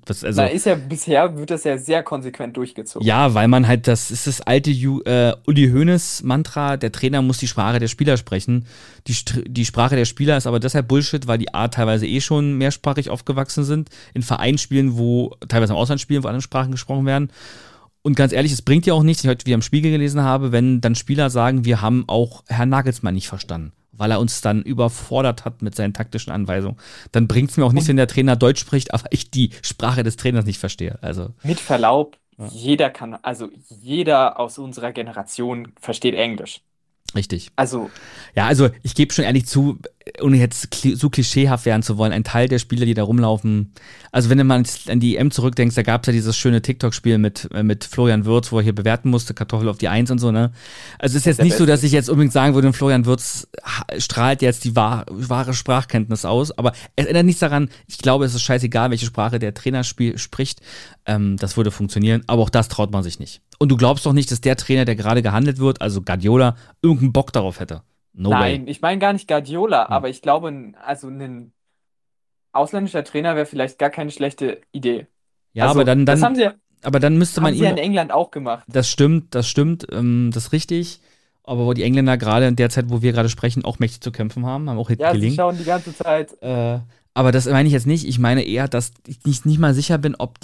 Bisher wird das ja sehr konsequent durchgezogen. Ja, weil man halt, das ist das alte Uli Hoeneß Mantra, der Trainer muss die Sprache der Spieler sprechen. Die Sprache der Spieler ist aber deshalb Bullshit, weil die teilweise schon mehrsprachig aufgewachsen sind, in Vereinsspielen, teilweise im Auslandsspielen, wo andere Sprachen gesprochen werden. Und ganz ehrlich, es bringt ja auch nichts, ich heute wieder im Spiegel gelesen habe, wenn dann Spieler sagen, wir haben auch Herrn Nagelsmann nicht verstanden, weil er uns dann überfordert hat mit seinen taktischen Anweisungen. Dann bringt es mir auch nichts, wenn der Trainer Deutsch spricht, aber ich die Sprache des Trainers nicht verstehe. Also mit Verlaub, jeder aus unserer Generation versteht Englisch. Richtig. Also ich gebe schon ehrlich zu, ohne jetzt so klischeehaft werden zu wollen, ein Teil der Spieler, die da rumlaufen, also wenn du mal an die EM zurückdenkst, da gab es ja dieses schöne TikTok-Spiel mit Florian Wirtz, wo er hier bewerten musste, Kartoffel auf die 1 und so, ne? Also es ist jetzt nicht so, dass ich jetzt unbedingt sagen würde, Florian Wirtz strahlt jetzt die wahre Sprachkenntnis aus, aber es ändert nichts daran, ich glaube, es ist scheißegal, welche Sprache der Trainer spricht, das würde funktionieren, aber auch das traut man sich nicht. Und du glaubst doch nicht, dass der Trainer, der gerade gehandelt wird, also Guardiola, irgendeinen Bock darauf hätte. Nein, ich meine gar nicht Guardiola, aber ich glaube, ein ausländischer Trainer wäre vielleicht gar keine schlechte Idee. Ja, aber dann müsste man ihn. Haben sie ja in England auch gemacht. Das stimmt, das ist richtig. Aber wo die Engländer gerade in der Zeit, wo wir gerade sprechen, auch mächtig zu kämpfen haben auch hinten gelingen. Sie schauen die ganze Zeit. Aber das meine ich jetzt nicht. Ich meine eher, dass ich nicht mal sicher bin, ob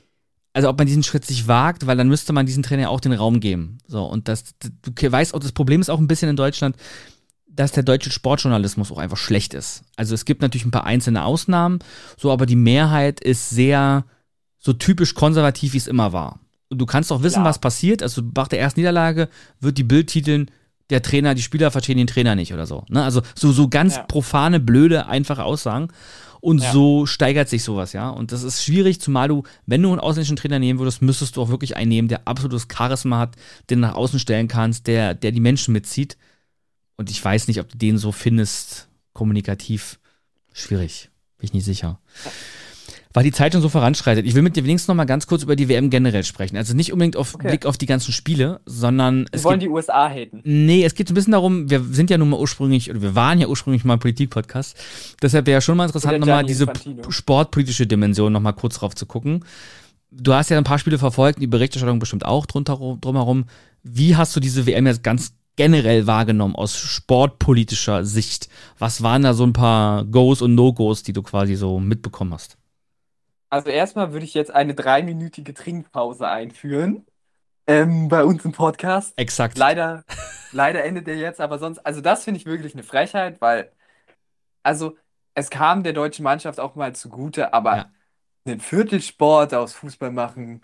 man diesen Schritt sich wagt, weil dann müsste man diesen Trainer auch den Raum geben. So, und du weißt auch, das Problem ist auch ein bisschen in Deutschland, dass der deutsche Sportjournalismus auch einfach schlecht ist. Also es gibt natürlich ein paar einzelne Ausnahmen, so, aber die Mehrheit ist sehr so typisch konservativ, wie es immer war. Und du kannst doch wissen, was passiert. Also nach der ersten Niederlage wird die Bild titeln, die Spieler verstehen den Trainer nicht oder so. Ne? Also so ganz profane, blöde, einfache Aussagen. Und so steigert sich sowas, ja. Und das ist schwierig, zumal wenn du einen ausländischen Trainer nehmen würdest, müsstest du auch wirklich einen nehmen, der absolutes Charisma hat, den du nach außen stellen kannst, der die Menschen mitzieht. Und ich weiß nicht, ob du den so findest, kommunikativ. Schwierig. Bin ich nicht sicher. Weil die Zeit schon so voranschreitet. Ich will mit dir wenigstens noch mal ganz kurz über die WM generell sprechen. Also nicht unbedingt Blick auf die ganzen Spiele, sondern wir wollen die USA haten. Nee, es geht so ein bisschen darum, wir waren ja ursprünglich mal ein Politik-Podcast. Deshalb wäre ja schon mal interessant, nochmal diese sportpolitische Dimension nochmal kurz drauf zu gucken. Du hast ja ein paar Spiele verfolgt, die Berichterstattung bestimmt auch drumherum. Wie hast du diese WM jetzt ganz generell wahrgenommen aus sportpolitischer Sicht? Was waren da so ein paar Goes und No-Goes, die du quasi so mitbekommen hast? Also erstmal würde ich jetzt eine 3-minütige Trinkpause einführen bei uns im Podcast. Exakt. Leider endet der jetzt, aber sonst, also das finde ich wirklich eine Frechheit, weil, also es kam der deutschen Mannschaft auch mal zugute, aber einen Viertelsport aus Fußball machen,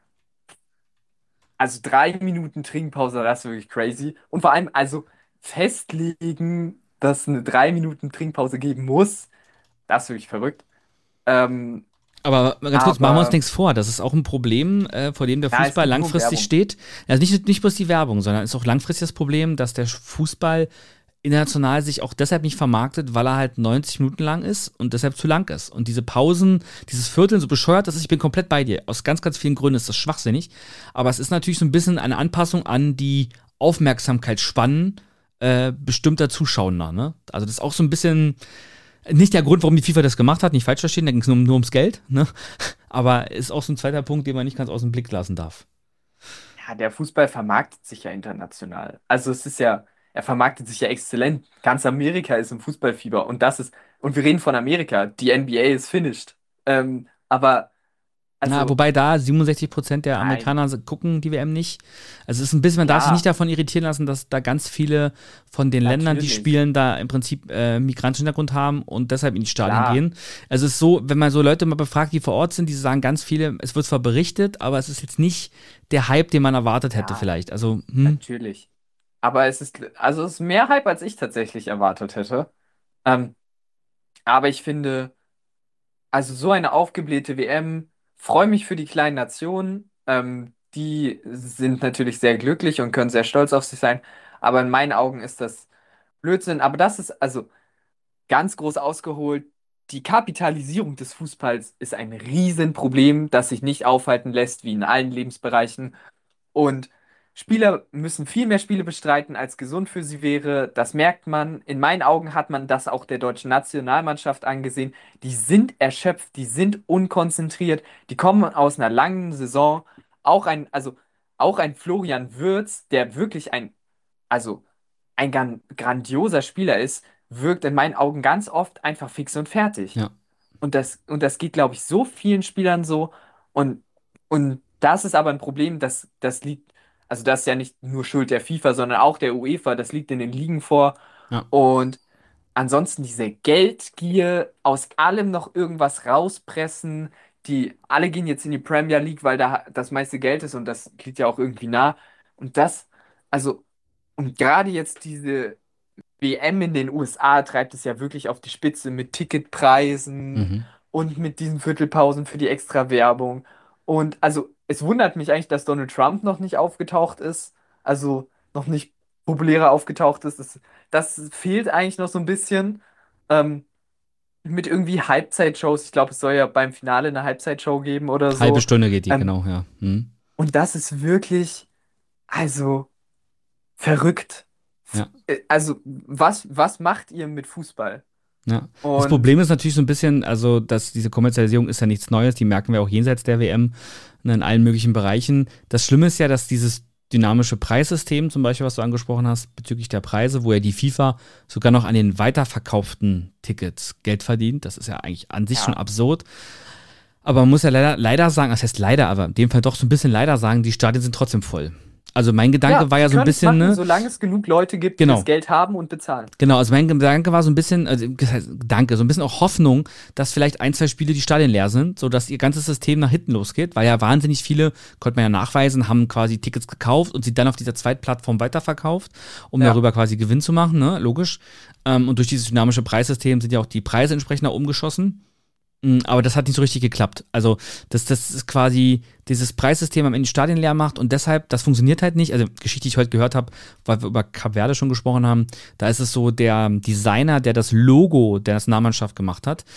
also 3 Minuten Trinkpause, das ist wirklich crazy. Und vor allem, also festlegen, dass es eine 3 Minuten Trinkpause geben muss, das ist wirklich verrückt. Aber ganz kurz, machen wir uns nichts vor. Das ist auch ein Problem, vor dem der Fußball langfristig steht. Also nicht bloß die Werbung, sondern es ist auch langfristig das Problem, dass der Fußball international sich auch deshalb nicht vermarktet, weil er halt 90 Minuten lang ist und deshalb zu lang ist. Und diese Pausen, dieses Vierteln, so bescheuert das ist, ich bin komplett bei dir. Aus ganz, ganz vielen Gründen ist das schwachsinnig. Aber es ist natürlich so ein bisschen eine Anpassung an die Aufmerksamkeitsspannen bestimmter Zuschauer. Ne? Also das ist auch so ein bisschen. Nicht der Grund, warum die FIFA das gemacht hat, nicht falsch verstehen, da ging es nur ums Geld, ne? Aber ist auch so ein zweiter Punkt, den man nicht ganz aus dem Blick lassen darf. Ja, der Fußball vermarktet sich ja international. Also es ist ja, er vermarktet sich ja exzellent. Ganz Amerika ist im Fußballfieber und wir reden von Amerika, die NBA ist finished. Aber, Na, also, wobei da 67% der nein, Amerikaner gucken die WM nicht. Also es ist ein bisschen, man darf sich nicht ja, davon irritieren lassen, dass da ganz viele von den Ländern, die natürlich, spielen, da im Prinzip migrantischen Hintergrund haben und deshalb in die Stadien klar, gehen. Also es ist so, wenn man so Leute mal befragt, die vor Ort sind, die sagen ganz viele, es wird zwar berichtet, aber es ist jetzt nicht der Hype, den man erwartet hätte ja, vielleicht. Also, natürlich. Aber es ist mehr Hype, als ich tatsächlich erwartet hätte. Ähm, aber ich finde, also so eine aufgeblähte WM, freue mich für die kleinen Nationen. Die sind natürlich sehr glücklich und können sehr stolz auf sich sein. Aber in meinen Augen ist das Blödsinn. Aber das ist also ganz groß ausgeholt. Die Kapitalisierung des Fußballs ist ein Riesenproblem, das sich nicht aufhalten lässt, wie in allen Lebensbereichen. Und Spieler müssen viel mehr Spiele bestreiten, als gesund für sie wäre. Das merkt man. In meinen Augen hat man das auch der deutschen Nationalmannschaft angesehen. Die sind erschöpft, die sind unkonzentriert, die kommen aus einer langen Saison. Also auch ein Florian Wirtz, der wirklich also ein grandioser Spieler ist, wirkt in meinen Augen ganz oft einfach fix und fertig. ja, Und das geht, glaube ich, so vielen Spielern so. Und, und das ist aber ein Problem, das liegt, also das ist ja nicht nur Schuld der FIFA, sondern auch der UEFA, das liegt in den Ligen vor. ja. Und ansonsten diese Geldgier, aus allem noch irgendwas rauspressen, die alle gehen jetzt in die Premier League, weil da das meiste Geld ist und das liegt ja auch irgendwie nah. Und also, und gerade jetzt diese WM in den USA treibt es ja wirklich auf die Spitze mit Ticketpreisen Mhm. und mit diesen Viertelpausen für die Extra-Werbung. Und also es wundert mich eigentlich, dass Donald Trump noch nicht aufgetaucht ist, also noch nicht populärer aufgetaucht ist. Das fehlt eigentlich noch so ein bisschen. Ähm, mit irgendwie Halbzeitshows. Ich glaube, es soll ja beim Finale eine Halbzeitshow geben oder Halbe so. Stunde geht die, Ähm, genau, ja. Mhm. und das ist wirklich, also verrückt. Ja. Also, was macht ihr mit Fußball? Ja. Das Und Problem ist natürlich so ein bisschen, also, dass diese Kommerzialisierung ist ja nichts Neues, die merken wir auch jenseits der WM, ne, in allen möglichen Bereichen. Das Schlimme ist ja, dass dieses dynamische Preissystem, zum Beispiel, was du angesprochen hast, bezüglich der Preise, wo ja die FIFA sogar noch an den weiterverkauften Tickets Geld verdient, das ist ja eigentlich an sich schon ja, absurd. Aber man muss ja leider sagen, das heißt leider, aber in dem Fall doch so ein bisschen leider sagen, die Stadien sind trotzdem voll. Also mein Gedanke ja, war die ja so ein können es bisschen, machen, ne, solange es genug Leute gibt, die das genau. Geld haben und bezahlen. Genau, also mein Gedanke war so ein bisschen, also das heißt, Gedanke, so ein bisschen auch Hoffnung, dass vielleicht ein, zwei Spiele die Stadien leer sind, sodass ihr ganzes System nach hinten losgeht, weil ja wahnsinnig viele, konnte man ja nachweisen, haben quasi Tickets gekauft und sie dann auf dieser Zweitplattform weiterverkauft, um Ja, darüber quasi Gewinn zu machen, ne, logisch. Und durch dieses dynamische Preissystem sind ja auch die Preise entsprechend nach oben geschossen. Aber das hat nicht so richtig geklappt. Also, das ist quasi dieses Preissystem am Ende die Stadien leer macht und deshalb, das funktioniert halt nicht. Also, Geschichte, die ich heute gehört habe, weil wir über Kap Verde schon gesprochen haben, da ist es so, der Designer, der das Logo der Nationalmannschaft gemacht hat,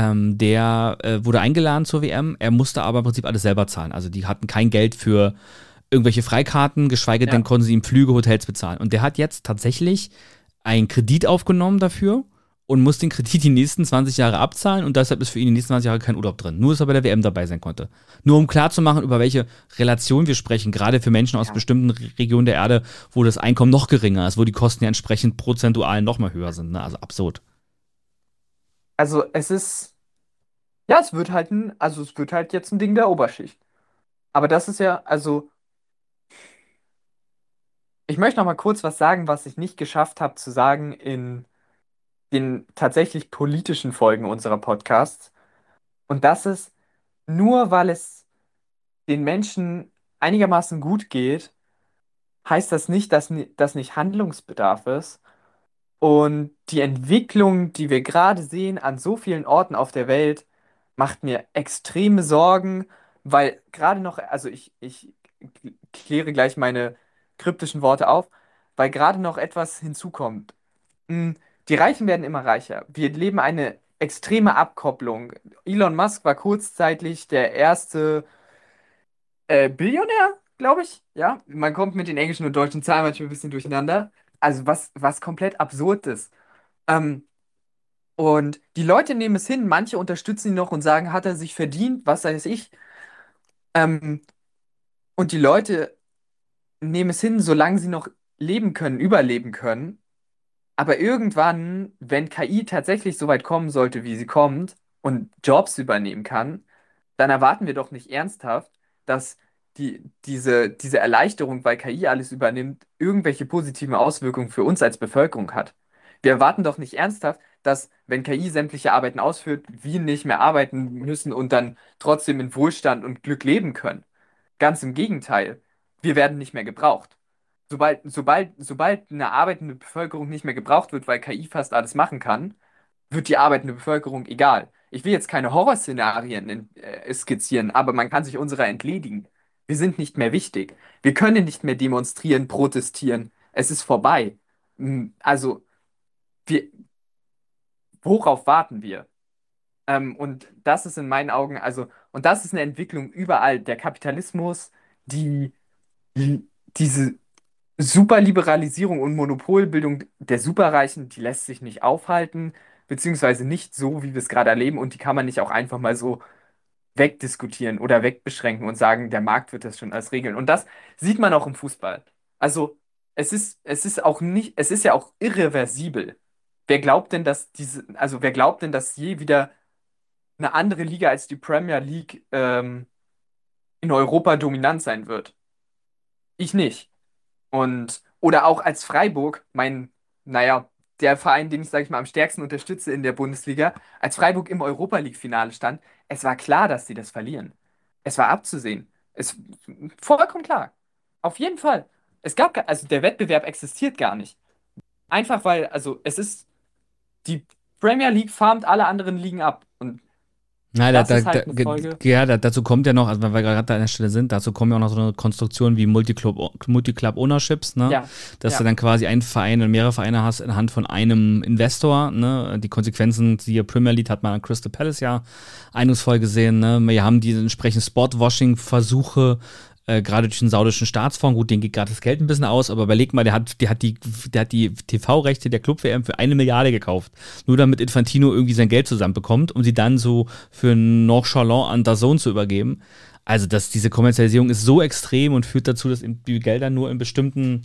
der wurde eingeladen zur WM. Er musste aber im Prinzip alles selber zahlen. Also, die hatten kein Geld für irgendwelche Freikarten, geschweige denn ja. konnten sie ihm Flüge, Hotels bezahlen. Und der hat jetzt tatsächlich einen Kredit aufgenommen dafür und muss den Kredit die nächsten 20 Jahre abzahlen und deshalb ist für ihn die nächsten 20 Jahre kein Urlaub drin. Nur, dass er bei der WM dabei sein konnte. Nur um klarzumachen, über welche Relation wir sprechen, gerade für Menschen aus Ja. bestimmten Regionen der Erde, wo das Einkommen noch geringer ist, wo die Kosten ja entsprechend prozentual noch mal höher sind. Ne? Also absurd. Also ja, es wird halt jetzt ein Ding der Oberschicht. Aber das ist ja, also, ich möchte noch mal kurz was sagen, was ich nicht geschafft habe zu sagen in den tatsächlich politischen Folgen unserer Podcasts. Und das ist, nur weil es den Menschen einigermaßen gut geht, heißt das nicht, dass nicht Handlungsbedarf ist. Und die Entwicklung, die wir gerade sehen an so vielen Orten auf der Welt, macht mir extreme Sorgen, weil gerade noch, also ich kläre gleich meine kryptischen Worte auf, weil gerade noch etwas hinzukommt. Mm, Die Reichen werden immer reicher. Wir leben eine extreme Abkopplung. Elon Musk war kurzzeitig der erste Billionär, glaube ich. Ja, man kommt mit den englischen und deutschen Zahlen manchmal ein bisschen durcheinander. Also was komplett absurd ist. Ähm, Und die Leute nehmen es hin, manche unterstützen ihn noch und sagen, hat er sich verdient, was weiß ich. Ähm, und die Leute nehmen es hin, solange sie noch leben können, überleben können. Aber irgendwann, wenn KI tatsächlich so weit kommen sollte, wie sie kommt und Jobs übernehmen kann, dann erwarten wir doch nicht ernsthaft, dass diese Erleichterung, weil KI alles übernimmt, irgendwelche positiven Auswirkungen für uns als Bevölkerung hat. Wir erwarten doch nicht ernsthaft, dass, wenn KI sämtliche Arbeiten ausführt, wir nicht mehr arbeiten müssen und dann trotzdem in Wohlstand und Glück leben können. Ganz im Gegenteil, wir werden nicht mehr gebraucht. Sobald eine arbeitende Bevölkerung nicht mehr gebraucht wird, weil KI fast alles machen kann, wird die arbeitende Bevölkerung egal. Ich will jetzt keine Horrorszenarien skizzieren, aber man kann sich unserer entledigen. Wir sind nicht mehr wichtig. Wir können nicht mehr demonstrieren, protestieren. Es ist vorbei. Also, wir, worauf warten wir? Und das ist in meinen Augen, und das ist eine Entwicklung überall. Der Kapitalismus, die, diese Superliberalisierung und Monopolbildung der Superreichen, die lässt sich nicht aufhalten, beziehungsweise nicht so, wie wir es gerade erleben, und die kann man nicht auch einfach mal so wegdiskutieren oder wegbeschränken und sagen, der Markt wird das schon alles regeln. Und das sieht man auch im Fußball. Also es ist auch nicht, es ist ja auch irreversibel. Wer glaubt denn, dass je wieder eine andere Liga als die Premier League in Europa dominant sein wird? Ich nicht. Oder auch als Freiburg, naja, der Verein, den ich, sage ich mal, am stärksten unterstütze in der Bundesliga, als Freiburg im Europa League-Finale stand, es war klar, dass sie das verlieren. Es war abzusehen. Vollkommen klar. Auf jeden Fall. Also der Wettbewerb existiert gar nicht. Einfach weil, die Premier League farmt alle anderen Ligen ab. Und Na, das ist halt eine Folge. dazu kommt ja noch, also weil wir gerade an der Stelle sind, dazu kommen ja auch noch so eine Konstruktion wie Multiclub Ownerships, ne? Ja, Dass ja. du dann quasi einen Verein und mehrere Vereine hast anhand von einem Investor, ne? Die Konsequenzen, siehe Premier League, hat man an Crystal Palace ja eindrucksvoll gesehen, ne? Wir haben diese entsprechenden Sportwashing-Versuche, gerade durch den saudischen Staatsfonds, gut, den geht gerade das Geld ein bisschen aus, aber überleg mal, der hat die TV-Rechte der Club-WM für 1 Milliarde gekauft. Nur damit Infantino irgendwie sein Geld zusammenbekommt, um sie dann so für nonchalant an DAZN zu übergeben. Also, diese Kommerzialisierung ist so extrem und führt dazu, dass die Gelder nur in bestimmten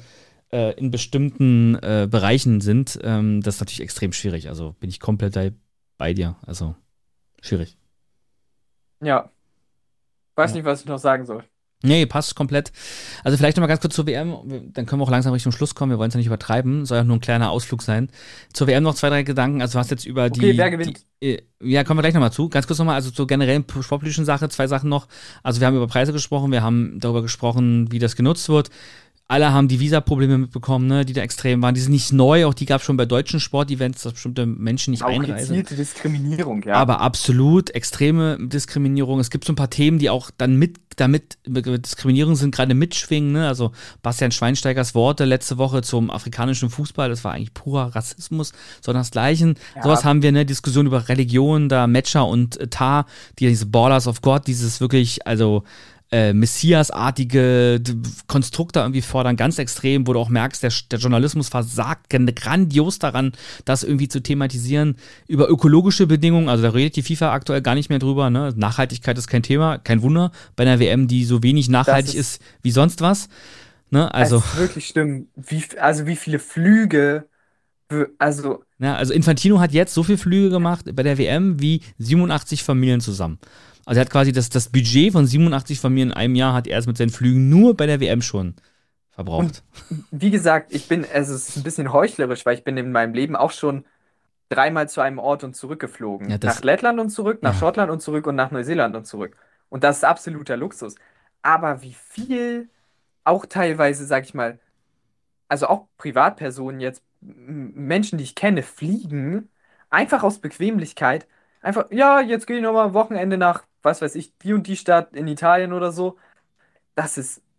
Bereichen sind. Das ist natürlich extrem schwierig. Also bin ich komplett bei dir. Also schwierig. Ja. Weiß Ja. nicht, was ich noch sagen soll. Nee, passt komplett. Also vielleicht nochmal ganz kurz zur WM, dann können wir auch langsam Richtung Schluss kommen, wir wollen es ja nicht übertreiben, soll ja nur ein kleiner Ausflug sein. Zur WM noch 2, 3 Gedanken, also du hast jetzt über Okay, wer gewinnt? ja, kommen wir gleich nochmal zu. Ganz kurz nochmal, also zur generellen sportpolitischen Sache, 2 Sachen noch. Also wir haben über Preise gesprochen, wir haben darüber gesprochen, wie das genutzt wird. Alle haben die Visa-Probleme mitbekommen, ne, die da extrem waren. Die sind nicht neu, auch die gab es schon bei deutschen Sportevents, dass bestimmte Menschen nicht Auch einreisen. gezielte Diskriminierung, ja. Aber absolut extreme Diskriminierung. Es gibt so ein paar Themen, die auch dann damit Diskriminierung sind, gerade mitschwingen. Ne? Also Bastian Schweinsteigers Worte letzte Woche zum afrikanischen Fußball, das war eigentlich purer Rassismus, sondern das Gleiche. Ja. Sowas haben wir, ne, Diskussion über Religion, da Metscher und Tar, die diese Ballers of God, dieses wirklich, also Messias-artige Konstrukte irgendwie fordern, ganz extrem, wo du auch merkst, der Journalismus versagt grandios daran, das irgendwie zu thematisieren. Über ökologische Bedingungen, also da redet die FIFA aktuell gar nicht mehr drüber. Ne? Nachhaltigkeit ist kein Thema, kein Wunder, bei einer WM, die so wenig nachhaltig ist wie sonst was. Ne? Also, es ist wirklich schlimm, wie viele Flüge, also ja, also Infantino hat jetzt so viele Flüge gemacht bei der WM wie 87 Familien zusammen. Also er hat quasi das Budget von 87 Familien in einem Jahr hat er erst mit seinen Flügen nur bei der WM schon verbraucht. Und wie gesagt, es ist ein bisschen heuchlerisch, weil ich bin in meinem Leben auch schon 3-mal zu einem Ort und zurück geflogen. Ja, Nach Lettland und zurück, nach ja. Schottland und zurück und nach Neuseeland und zurück. Und das ist absoluter Luxus. Aber wie viel, auch teilweise, sag ich mal, also auch Privatpersonen jetzt, Menschen, die ich kenne, fliegen, einfach aus Bequemlichkeit. Einfach, ja, jetzt gehe ich nochmal am Wochenende nach, was weiß ich, die und die Stadt in Italien oder so. Das ist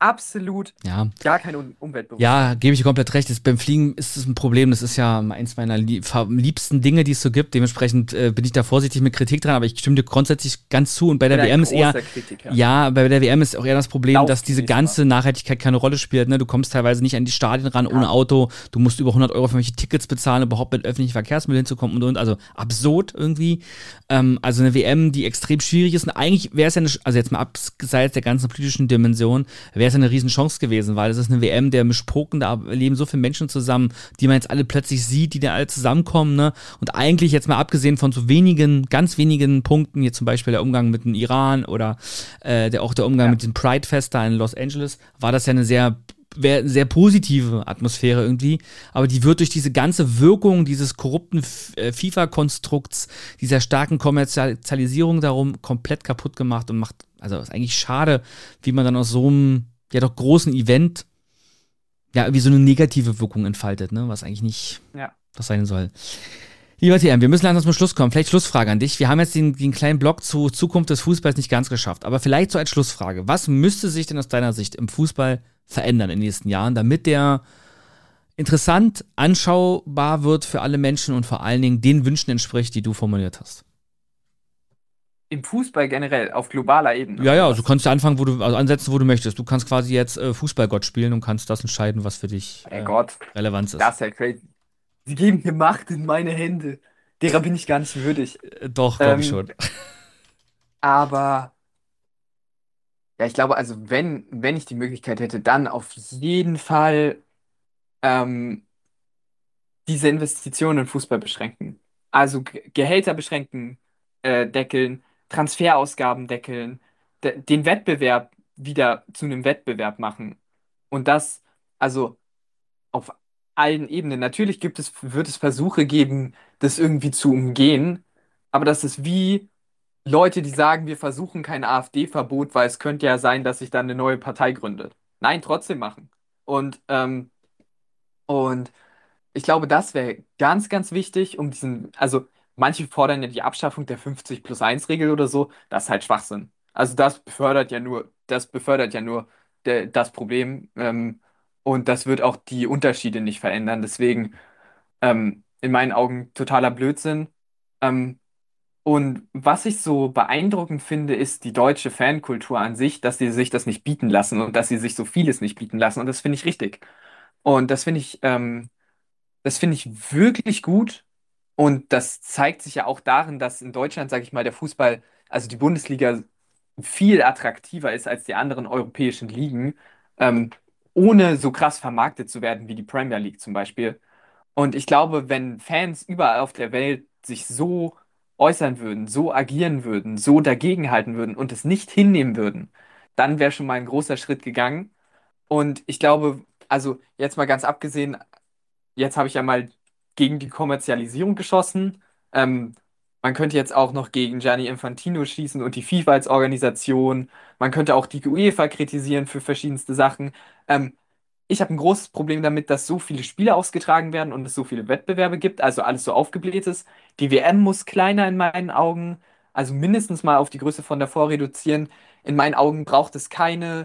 absolut Ja. gar kein Umweltbewusstsein. Ja, gebe ich dir komplett recht. Beim Fliegen ist es ein Problem. Das ist ja eins meiner liebsten Dinge, die es so gibt. Dementsprechend bin ich da vorsichtig mit Kritik dran, aber ich stimme dir grundsätzlich ganz zu. Und bei der WM ist eher, ja, bei der WM ist auch eher das Problem, dass diese ganze Nachhaltigkeit keine Rolle spielt. Ne? Du kommst teilweise nicht an die Stadien ran ohne Auto. Du musst über 100 Euro für welche Tickets bezahlen, überhaupt mit öffentlichen Verkehrsmitteln hinzukommen und. Also absurd irgendwie. Also eine WM, die extrem schwierig ist. Und eigentlich wäre es ja also jetzt mal abseits der ganzen politischen Dimension, wäre es ja eine Riesenchance gewesen, weil es ist eine WM der Mischpoken, da leben so viele Menschen zusammen, die man jetzt alle plötzlich sieht, die da alle zusammenkommen, ne? Und eigentlich jetzt mal abgesehen von so ganz wenigen Punkten, hier zum Beispiel der Umgang mit dem Iran oder auch der Umgang mit dem Pride-Fest da in Los Angeles, war das ja eine sehr positive Atmosphäre irgendwie, aber die wird durch diese ganze Wirkung dieses korrupten FIFA-Konstrukts, dieser starken Kommerzialisierung darum komplett kaputt gemacht und also ist eigentlich schade, wie man dann aus so einem ja doch großen Event ja irgendwie so eine negative Wirkung entfaltet, ne, was eigentlich nicht was sein soll. Lieber TM, wir müssen langsam zum Schluss kommen. Vielleicht Schlussfrage an dich. Wir haben jetzt den kleinen Block zu Zukunft des Fußballs nicht ganz geschafft, aber vielleicht so als Schlussfrage. Was müsste sich denn aus deiner Sicht im Fußball verändern in den nächsten Jahren, damit der interessant, anschaubar wird für alle Menschen und vor allen Dingen den Wünschen entspricht, die du formuliert hast? Im Fußball generell, auf globaler Ebene. Ja, also du kannst anfangen, ansetzen, wo du möchtest. Du kannst quasi jetzt Fußballgott spielen und kannst das entscheiden, was für dich Relevanz ist. Das ist ja crazy. Sie geben mir Macht in meine Hände. Derer bin ich gar nicht würdig. Doch, glaube ich schon. Aber ja, ich glaube, also wenn ich die Möglichkeit hätte, dann auf jeden Fall diese Investitionen in Fußball beschränken. Also Gehälter beschränken, deckeln, Transferausgaben deckeln, den Wettbewerb wieder zu einem Wettbewerb machen. Und das, also auf allen Ebenen. Natürlich wird es Versuche geben, das irgendwie zu umgehen, aber das ist wie Leute, die sagen, wir versuchen kein AfD-Verbot, weil es könnte ja sein, dass sich dann eine neue Partei gründet. Nein, trotzdem machen. Und ich glaube, das wäre ganz, ganz wichtig, also manche fordern ja die Abschaffung der 50+1 Regel oder so, das ist halt Schwachsinn. Also das befördert ja nur das Problem, und das wird auch die Unterschiede nicht verändern. Deswegen in meinen Augen totaler Blödsinn. Ähm, und was ich so beeindruckend finde, ist die deutsche Fankultur an sich, dass sie sich das nicht bieten lassen und dass sie sich so vieles nicht bieten lassen. Und das finde ich richtig. Und das finde ich wirklich gut. Und das zeigt sich ja auch darin, dass in Deutschland, sage ich mal, der Fußball, also die Bundesliga, viel attraktiver ist als die anderen europäischen Ligen, ähm, ohne so krass vermarktet zu werden wie die Premier League zum Beispiel. Und ich glaube, wenn Fans überall auf der Welt sich so äußern würden, so agieren würden, so dagegenhalten würden und es nicht hinnehmen würden, dann wäre schon mal ein großer Schritt gegangen. Und ich glaube, also jetzt mal ganz abgesehen, jetzt habe ich ja mal gegen die Kommerzialisierung geschossen. Man könnte jetzt auch noch gegen Gianni Infantino schießen und die FIFA als Organisation. Man könnte auch die UEFA kritisieren für verschiedenste Sachen. Ähm, Ich habe ein großes Problem damit, dass so viele Spiele ausgetragen werden und es so viele Wettbewerbe gibt, also alles so aufgebläht ist. Die WM muss kleiner in meinen Augen, also mindestens mal auf die Größe von davor reduzieren. In meinen Augen braucht es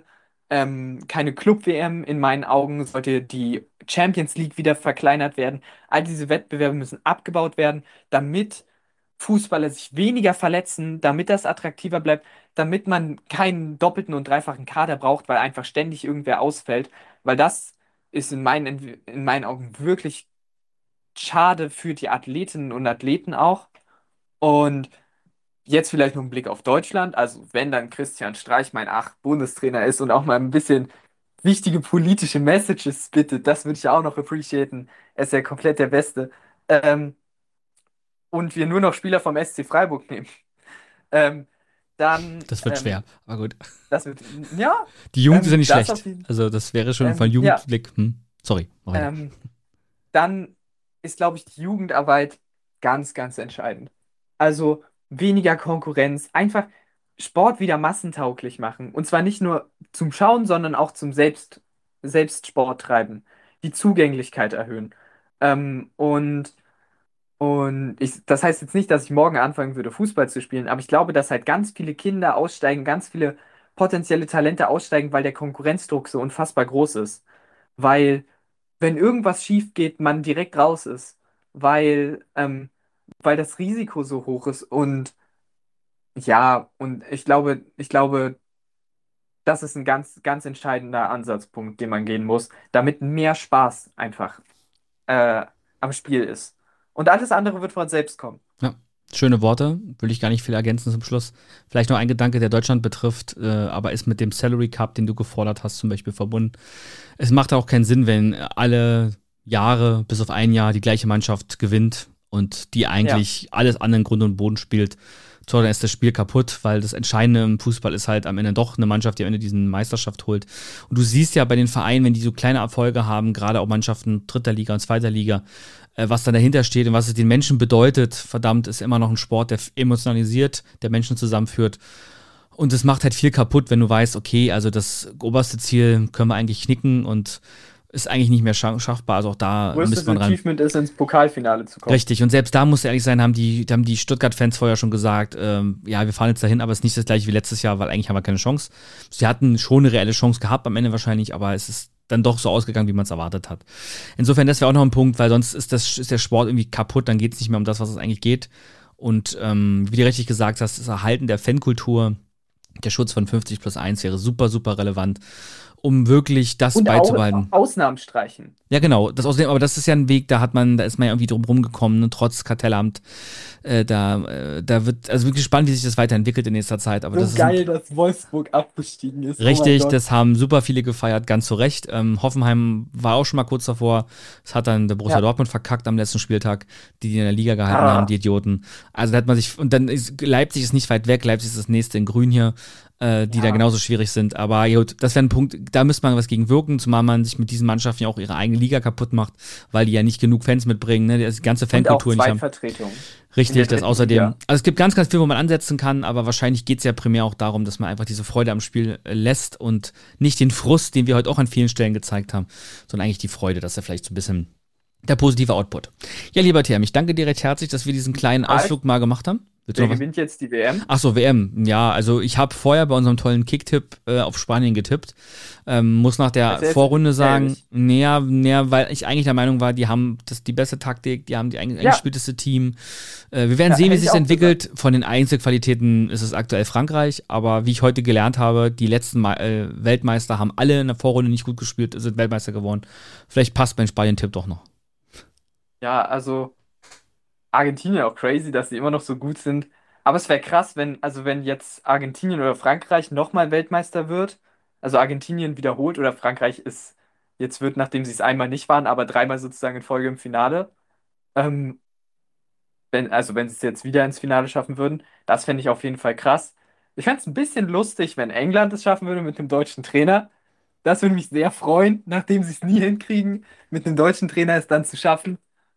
keine Club-WM. In meinen Augen sollte die Champions League wieder verkleinert werden. All diese Wettbewerbe müssen abgebaut werden, damit Fußballer sich weniger verletzen, damit das attraktiver bleibt, damit man keinen doppelten und dreifachen Kader braucht, weil einfach ständig irgendwer ausfällt. Weil das ist in meinen Augen wirklich schade für die Athletinnen und Athleten auch. Und jetzt vielleicht noch ein Blick auf Deutschland. Also wenn dann Christian Streich mein Bundestrainer ist und auch mal ein bisschen wichtige politische Messages spittet, das würde ich auch noch appreciaten. Er ist ja komplett der Beste. Ähm, und wir nur noch Spieler vom SC Freiburg nehmen. Ähm, dann, Das wird schwer, aber gut. das wird, ja, Die Jugend ist ja nicht das schlecht. auf jeden Also das wäre schon von ja. Jugendblick. Sorry. mach weiter. Dann ist, glaube ich, die Jugendarbeit ganz, ganz entscheidend. Also weniger Konkurrenz, einfach Sport wieder massentauglich machen. Und zwar nicht nur zum Schauen, sondern auch zum Selbstsport treiben. Die Zugänglichkeit erhöhen. Und das heißt jetzt nicht, dass ich morgen anfangen würde, Fußball zu spielen, aber ich glaube, dass halt ganz viele Kinder aussteigen, ganz viele potenzielle Talente aussteigen, weil der Konkurrenzdruck so unfassbar groß ist. Weil, wenn irgendwas schief geht, man direkt raus ist. Weil das Risiko so hoch ist. Und ja, und ich glaube, das ist ein ganz, ganz entscheidender Ansatzpunkt, den man gehen muss, damit mehr Spaß einfach äh, am Spiel ist. Und alles andere wird von selbst kommen. Ja, schöne Worte, will ich gar nicht viel ergänzen zum Schluss. Vielleicht noch ein Gedanke, der Deutschland betrifft, aber ist mit dem Salary Cup, den du gefordert hast, zum Beispiel verbunden. Es macht auch keinen Sinn, wenn alle Jahre, bis auf ein Jahr, die gleiche Mannschaft gewinnt und die eigentlich alles anderen Grund und Boden spielt. So, dann ist das Spiel kaputt, weil das Entscheidende im Fußball ist halt am Ende doch eine Mannschaft, die am Ende diese Meisterschaft holt. Und du siehst ja bei den Vereinen, wenn die so kleine Erfolge haben, gerade auch Mannschaften dritter Liga und zweiter Liga, was dann dahinter steht und was es den Menschen bedeutet, verdammt, ist immer noch ein Sport, der emotionalisiert, der Menschen zusammenführt. Und es macht halt viel kaputt, wenn du weißt, okay, also das oberste Ziel können wir eigentlich knicken und ist eigentlich nicht mehr schaffbar. Also auch da müsste man ran. Achievement ist, ins Pokalfinale zu kommen. Richtig, und selbst da muss ehrlich sein, haben die Stuttgart-Fans vorher schon gesagt, ja, wir fahren jetzt dahin, aber es ist nicht das gleiche wie letztes Jahr, weil eigentlich haben wir keine Chance. Sie hatten schon eine reelle Chance gehabt am Ende wahrscheinlich, aber es ist dann doch so ausgegangen, wie man es erwartet hat. Insofern, das wäre auch noch ein Punkt, weil sonst ist der Sport irgendwie kaputt, dann geht es nicht mehr um das, was es eigentlich geht. Und wie du richtig gesagt hast, das Erhalten der Fankultur, der Schutz von 50+1 wäre super, super relevant, um wirklich das Und beizubehalten. Ausnahmen streichen. Ja, genau. Aber das ist ja ein Weg, da ist man ja irgendwie drum rumgekommen, ne, trotz Kartellamt. Da wird, also wirklich spannend, wie sich das weiterentwickelt in nächster Zeit. Aber So das geil, dass Wolfsburg abgestiegen ist. richtig, Oh mein Gott. das haben super viele gefeiert, ganz zu Recht. Hoffenheim war auch schon mal kurz davor. Das hat dann der Borussia Dortmund verkackt am letzten Spieltag, die in der Liga gehalten haben, die Idioten. Also da hat man sich, und dann ist Leipzig ist nicht weit weg, Leipzig ist das nächste in Grün hier, die da genauso schwierig sind. Aber gut, das wäre ein Punkt, da müsste man was gegen wirken, zumal man sich mit diesen Mannschaften ja auch ihre eigene Liga kaputt macht, weil die ja nicht genug Fans mitbringen, ne, die ganze Fankultur Und auch nicht haben. Zweitvertretung. Richtig, das außerdem. Liga. Also es gibt ganz, ganz viel, wo man ansetzen kann, aber wahrscheinlich geht es ja primär auch darum, dass man einfach diese Freude am Spiel lässt und nicht den Frust, den wir heute auch an vielen Stellen gezeigt haben, sondern eigentlich die Freude, dass er vielleicht so ein bisschen der positive Output. Ja, lieber Therm, ich danke dir recht herzlich, dass wir diesen kleinen Ausflug mal gemacht haben. Wer gewinnt jetzt die WM? Achso, WM. Ja, also ich habe vorher bei unserem tollen Kicktipp auf Spanien getippt. Muss nach der Vorrunde sagen, weil ich eigentlich der Meinung war, die haben die beste Taktik, die haben die eingespielteste Team. Wir werden sehen, wie es sich entwickelt. Gesagt. Von den Einzelqualitäten ist es aktuell Frankreich, aber wie ich heute gelernt habe, die letzten Weltmeister haben alle in der Vorrunde nicht gut gespielt, sind Weltmeister geworden. Vielleicht passt mein Spanien-Tipp doch noch. Ja, also Argentinien auch crazy, dass sie immer noch so gut sind. Aber es wäre krass, wenn jetzt Argentinien oder Frankreich nochmal Weltmeister wird. Also Argentinien wiederholt oder Frankreich wird, nachdem sie es einmal nicht waren, aber dreimal sozusagen in Folge im Finale. Wenn sie es jetzt wieder ins Finale schaffen würden, das fände ich auf jeden Fall krass. Ich fände es ein bisschen lustig, wenn England es schaffen würde mit dem deutschen Trainer. Das würde mich sehr freuen, nachdem sie es nie hinkriegen, mit einem deutschen Trainer es dann zu schaffen.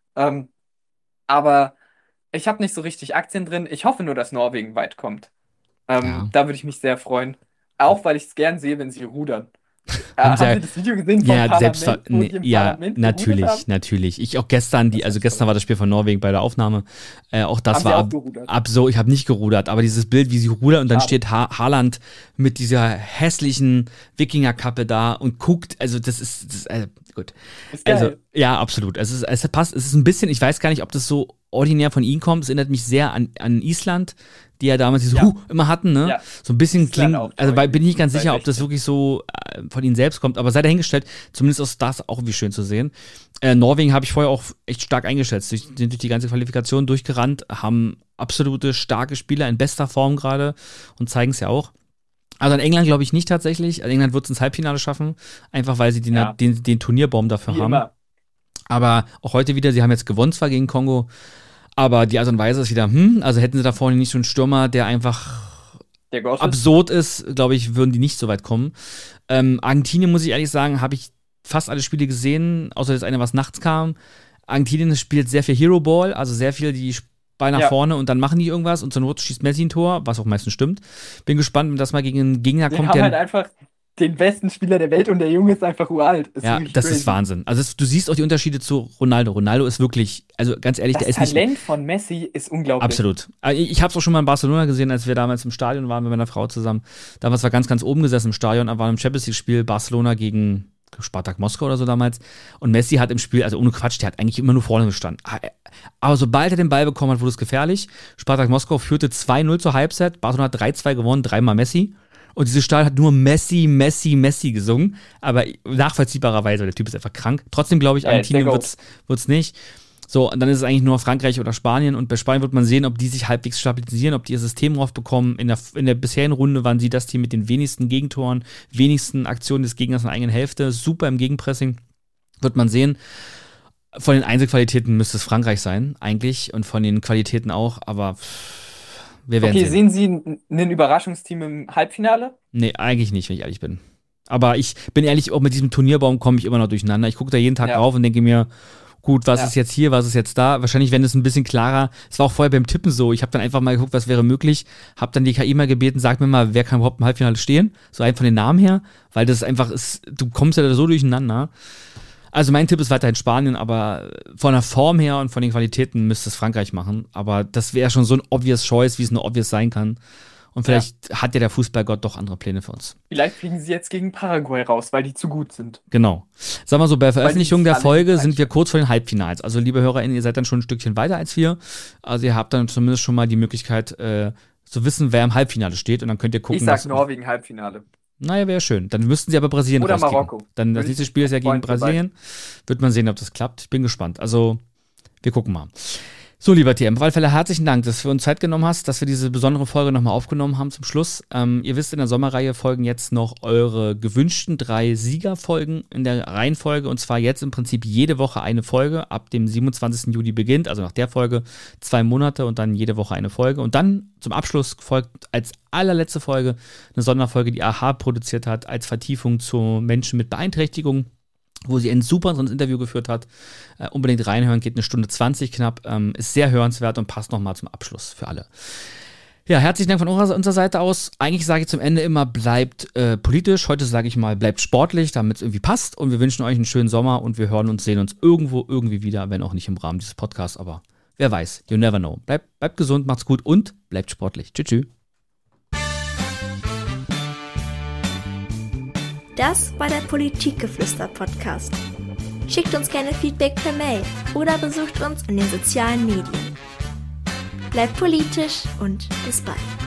Aber ich habe nicht so richtig Aktien drin. Ich hoffe nur, dass Norwegen weit kommt. Da würde ich mich sehr freuen. Auch weil ich es gern sehe, wenn sie rudern. Haben Sie das Video gesehen vom Parlament? Natürlich. Ich auch gestern, gestern war das Spiel von Norwegen bei der Aufnahme. Auch das war absurd. Ich habe nicht gerudert, aber dieses Bild, wie sie rudern und dann steht Haaland mit dieser hässlichen Wikingerkappe da und guckt. Also das ist gut. Ist geil. Also ja, absolut. Es passt. Es ist ein bisschen. Ich weiß gar nicht, ob das so ordinär von ihnen kommt. Es erinnert mich sehr an Island, die ja damals dieses immer hatten, ne? Ja. So ein bisschen klingt, also bin ich nicht ganz sicher, ob das wirklich so von ihnen selbst kommt, aber sei dahingestellt, zumindest ist das auch irgendwie schön zu sehen. Norwegen habe ich vorher auch echt stark eingeschätzt, sind durch die ganze Qualifikation durchgerannt, haben absolute starke Spieler in bester Form gerade und zeigen es ja auch. Also in England glaube ich nicht tatsächlich, England wird es ins Halbfinale schaffen, einfach weil sie den Turnierbaum dafür haben. Immer. Aber auch heute wieder, sie haben jetzt gewonnen zwar gegen Kongo, aber die Art und Weise ist wieder, also hätten sie da vorne nicht so einen Stürmer, der einfach absurd ist, glaube ich, würden die nicht so weit kommen. Argentinien, muss ich ehrlich sagen, habe ich fast alle Spiele gesehen, außer das eine, was nachts kam. Argentinien spielt sehr viel Hero Ball, also sehr viel die Ball nach vorne und dann machen die irgendwas und zur Not schießt Messi ein Tor, was auch meistens stimmt. Bin gespannt, wenn das mal gegen einen Gegner kommt. Die haben halt einfach den besten Spieler der Welt und der Junge ist einfach uralt. Ja, das ist Wahnsinn. Also du siehst auch die Unterschiede zu Ronaldo. Ronaldo ist wirklich, also ganz ehrlich, der ist nicht... Das Talent von Messi ist unglaublich. Absolut. Ich habe es auch schon mal in Barcelona gesehen, als wir damals im Stadion waren mit meiner Frau zusammen. Damals war ganz, ganz oben gesessen im Stadion, da war im Champions League-Spiel Barcelona gegen Spartak Moskau oder so damals. Und Messi hat im Spiel, also ohne Quatsch, der hat eigentlich immer nur vorne gestanden. Aber sobald er den Ball bekommen hat, wurde es gefährlich. Spartak Moskau führte 2-0 zur Halbzeit. Barcelona hat 3-2 gewonnen, 3-mal Messi. Und dieses Stadion hat nur Messi, Messi, Messi gesungen. Aber nachvollziehbarerweise, der Typ ist einfach krank. Trotzdem glaube ich, Argentinien wird's nicht. So, und dann ist es eigentlich nur Frankreich oder Spanien. Und bei Spanien wird man sehen, ob die sich halbwegs stabilisieren, ob die ihr System raufbekommen. In der bisherigen Runde waren sie das Team mit den wenigsten Gegentoren, wenigsten Aktionen des Gegners in der eigenen Hälfte. Super im Gegenpressing. Wird man sehen. Von den Einzelqualitäten müsste es Frankreich sein, eigentlich. Und von den Qualitäten auch. Aber wir werden sehen Sie ein Überraschungsteam im Halbfinale? Nee, eigentlich nicht, wenn ich ehrlich bin. Aber ich bin ehrlich, auch mit diesem Turnierbaum komme ich immer noch durcheinander. Ich gucke da jeden Tag drauf und denke mir, gut, was ist jetzt hier, was ist jetzt da? Wahrscheinlich, wenn es ein bisschen klarer, es war auch vorher beim Tippen so, ich habe dann einfach mal geguckt, was wäre möglich, habe dann die KI mal gebeten, sag mir mal, wer kann überhaupt im Halbfinale stehen? So rein von den Namen her, weil das einfach ist, du kommst ja da so durcheinander. Also mein Tipp ist weiterhin Spanien, aber von der Form her und von den Qualitäten müsste es Frankreich machen. Aber das wäre schon so ein obvious choice, wie es nur obvious sein kann. Und vielleicht hat ja der Fußballgott doch andere Pläne für uns. Vielleicht fliegen sie jetzt gegen Paraguay raus, weil die zu gut sind. Genau. Sagen wir so, bei Veröffentlichung der Folge sind wir kurz vor den Halbfinals. Also liebe HörerInnen, ihr seid dann schon ein Stückchen weiter als wir. Also ihr habt dann zumindest schon mal die Möglichkeit zu wissen, wer im Halbfinale steht. Und dann könnt ihr gucken. Ich sag Norwegen Halbfinale. Naja, wäre schön. Dann müssten sie aber Brasilien oder rauskriegen. Marokko. Dann das nächste Spiel ist ja gegen Brasilien. Wird man sehen, ob das klappt. Ich bin gespannt. Also, wir gucken mal. So, lieber TM, auf alle Fälle herzlichen Dank, dass du uns Zeit genommen hast, dass wir diese besondere Folge nochmal aufgenommen haben zum Schluss. Ihr wisst, in der Sommerreihe folgen jetzt noch eure gewünschten 3 Siegerfolgen in der Reihenfolge. Und zwar jetzt im Prinzip jede Woche eine Folge. Ab dem 27. Juli beginnt, also nach der Folge 2 Monate und dann jede Woche eine Folge. Und dann zum Abschluss folgt als allerletzte Folge eine Sonderfolge, die AHA produziert hat, als Vertiefung zu Menschen mit Beeinträchtigungen, wo sie ein super Interview geführt hat. Unbedingt reinhören, geht 1 Stunde 20 knapp, ist sehr hörenswert und passt nochmal zum Abschluss für alle. Ja, herzlichen Dank von unserer Seite aus. Eigentlich sage ich zum Ende immer, bleibt politisch. Heute sage ich mal, bleibt sportlich, damit es irgendwie passt. Und wir wünschen euch einen schönen Sommer und wir hören uns, sehen uns irgendwo, irgendwie wieder, wenn auch nicht im Rahmen dieses Podcasts. Aber wer weiß, you never know. Bleibt gesund, macht's gut und bleibt sportlich. Tschüss. Das war der Politikgeflüster-Podcast. Schickt uns gerne Feedback per Mail oder besucht uns in den sozialen Medien. Bleibt politisch und bis bald.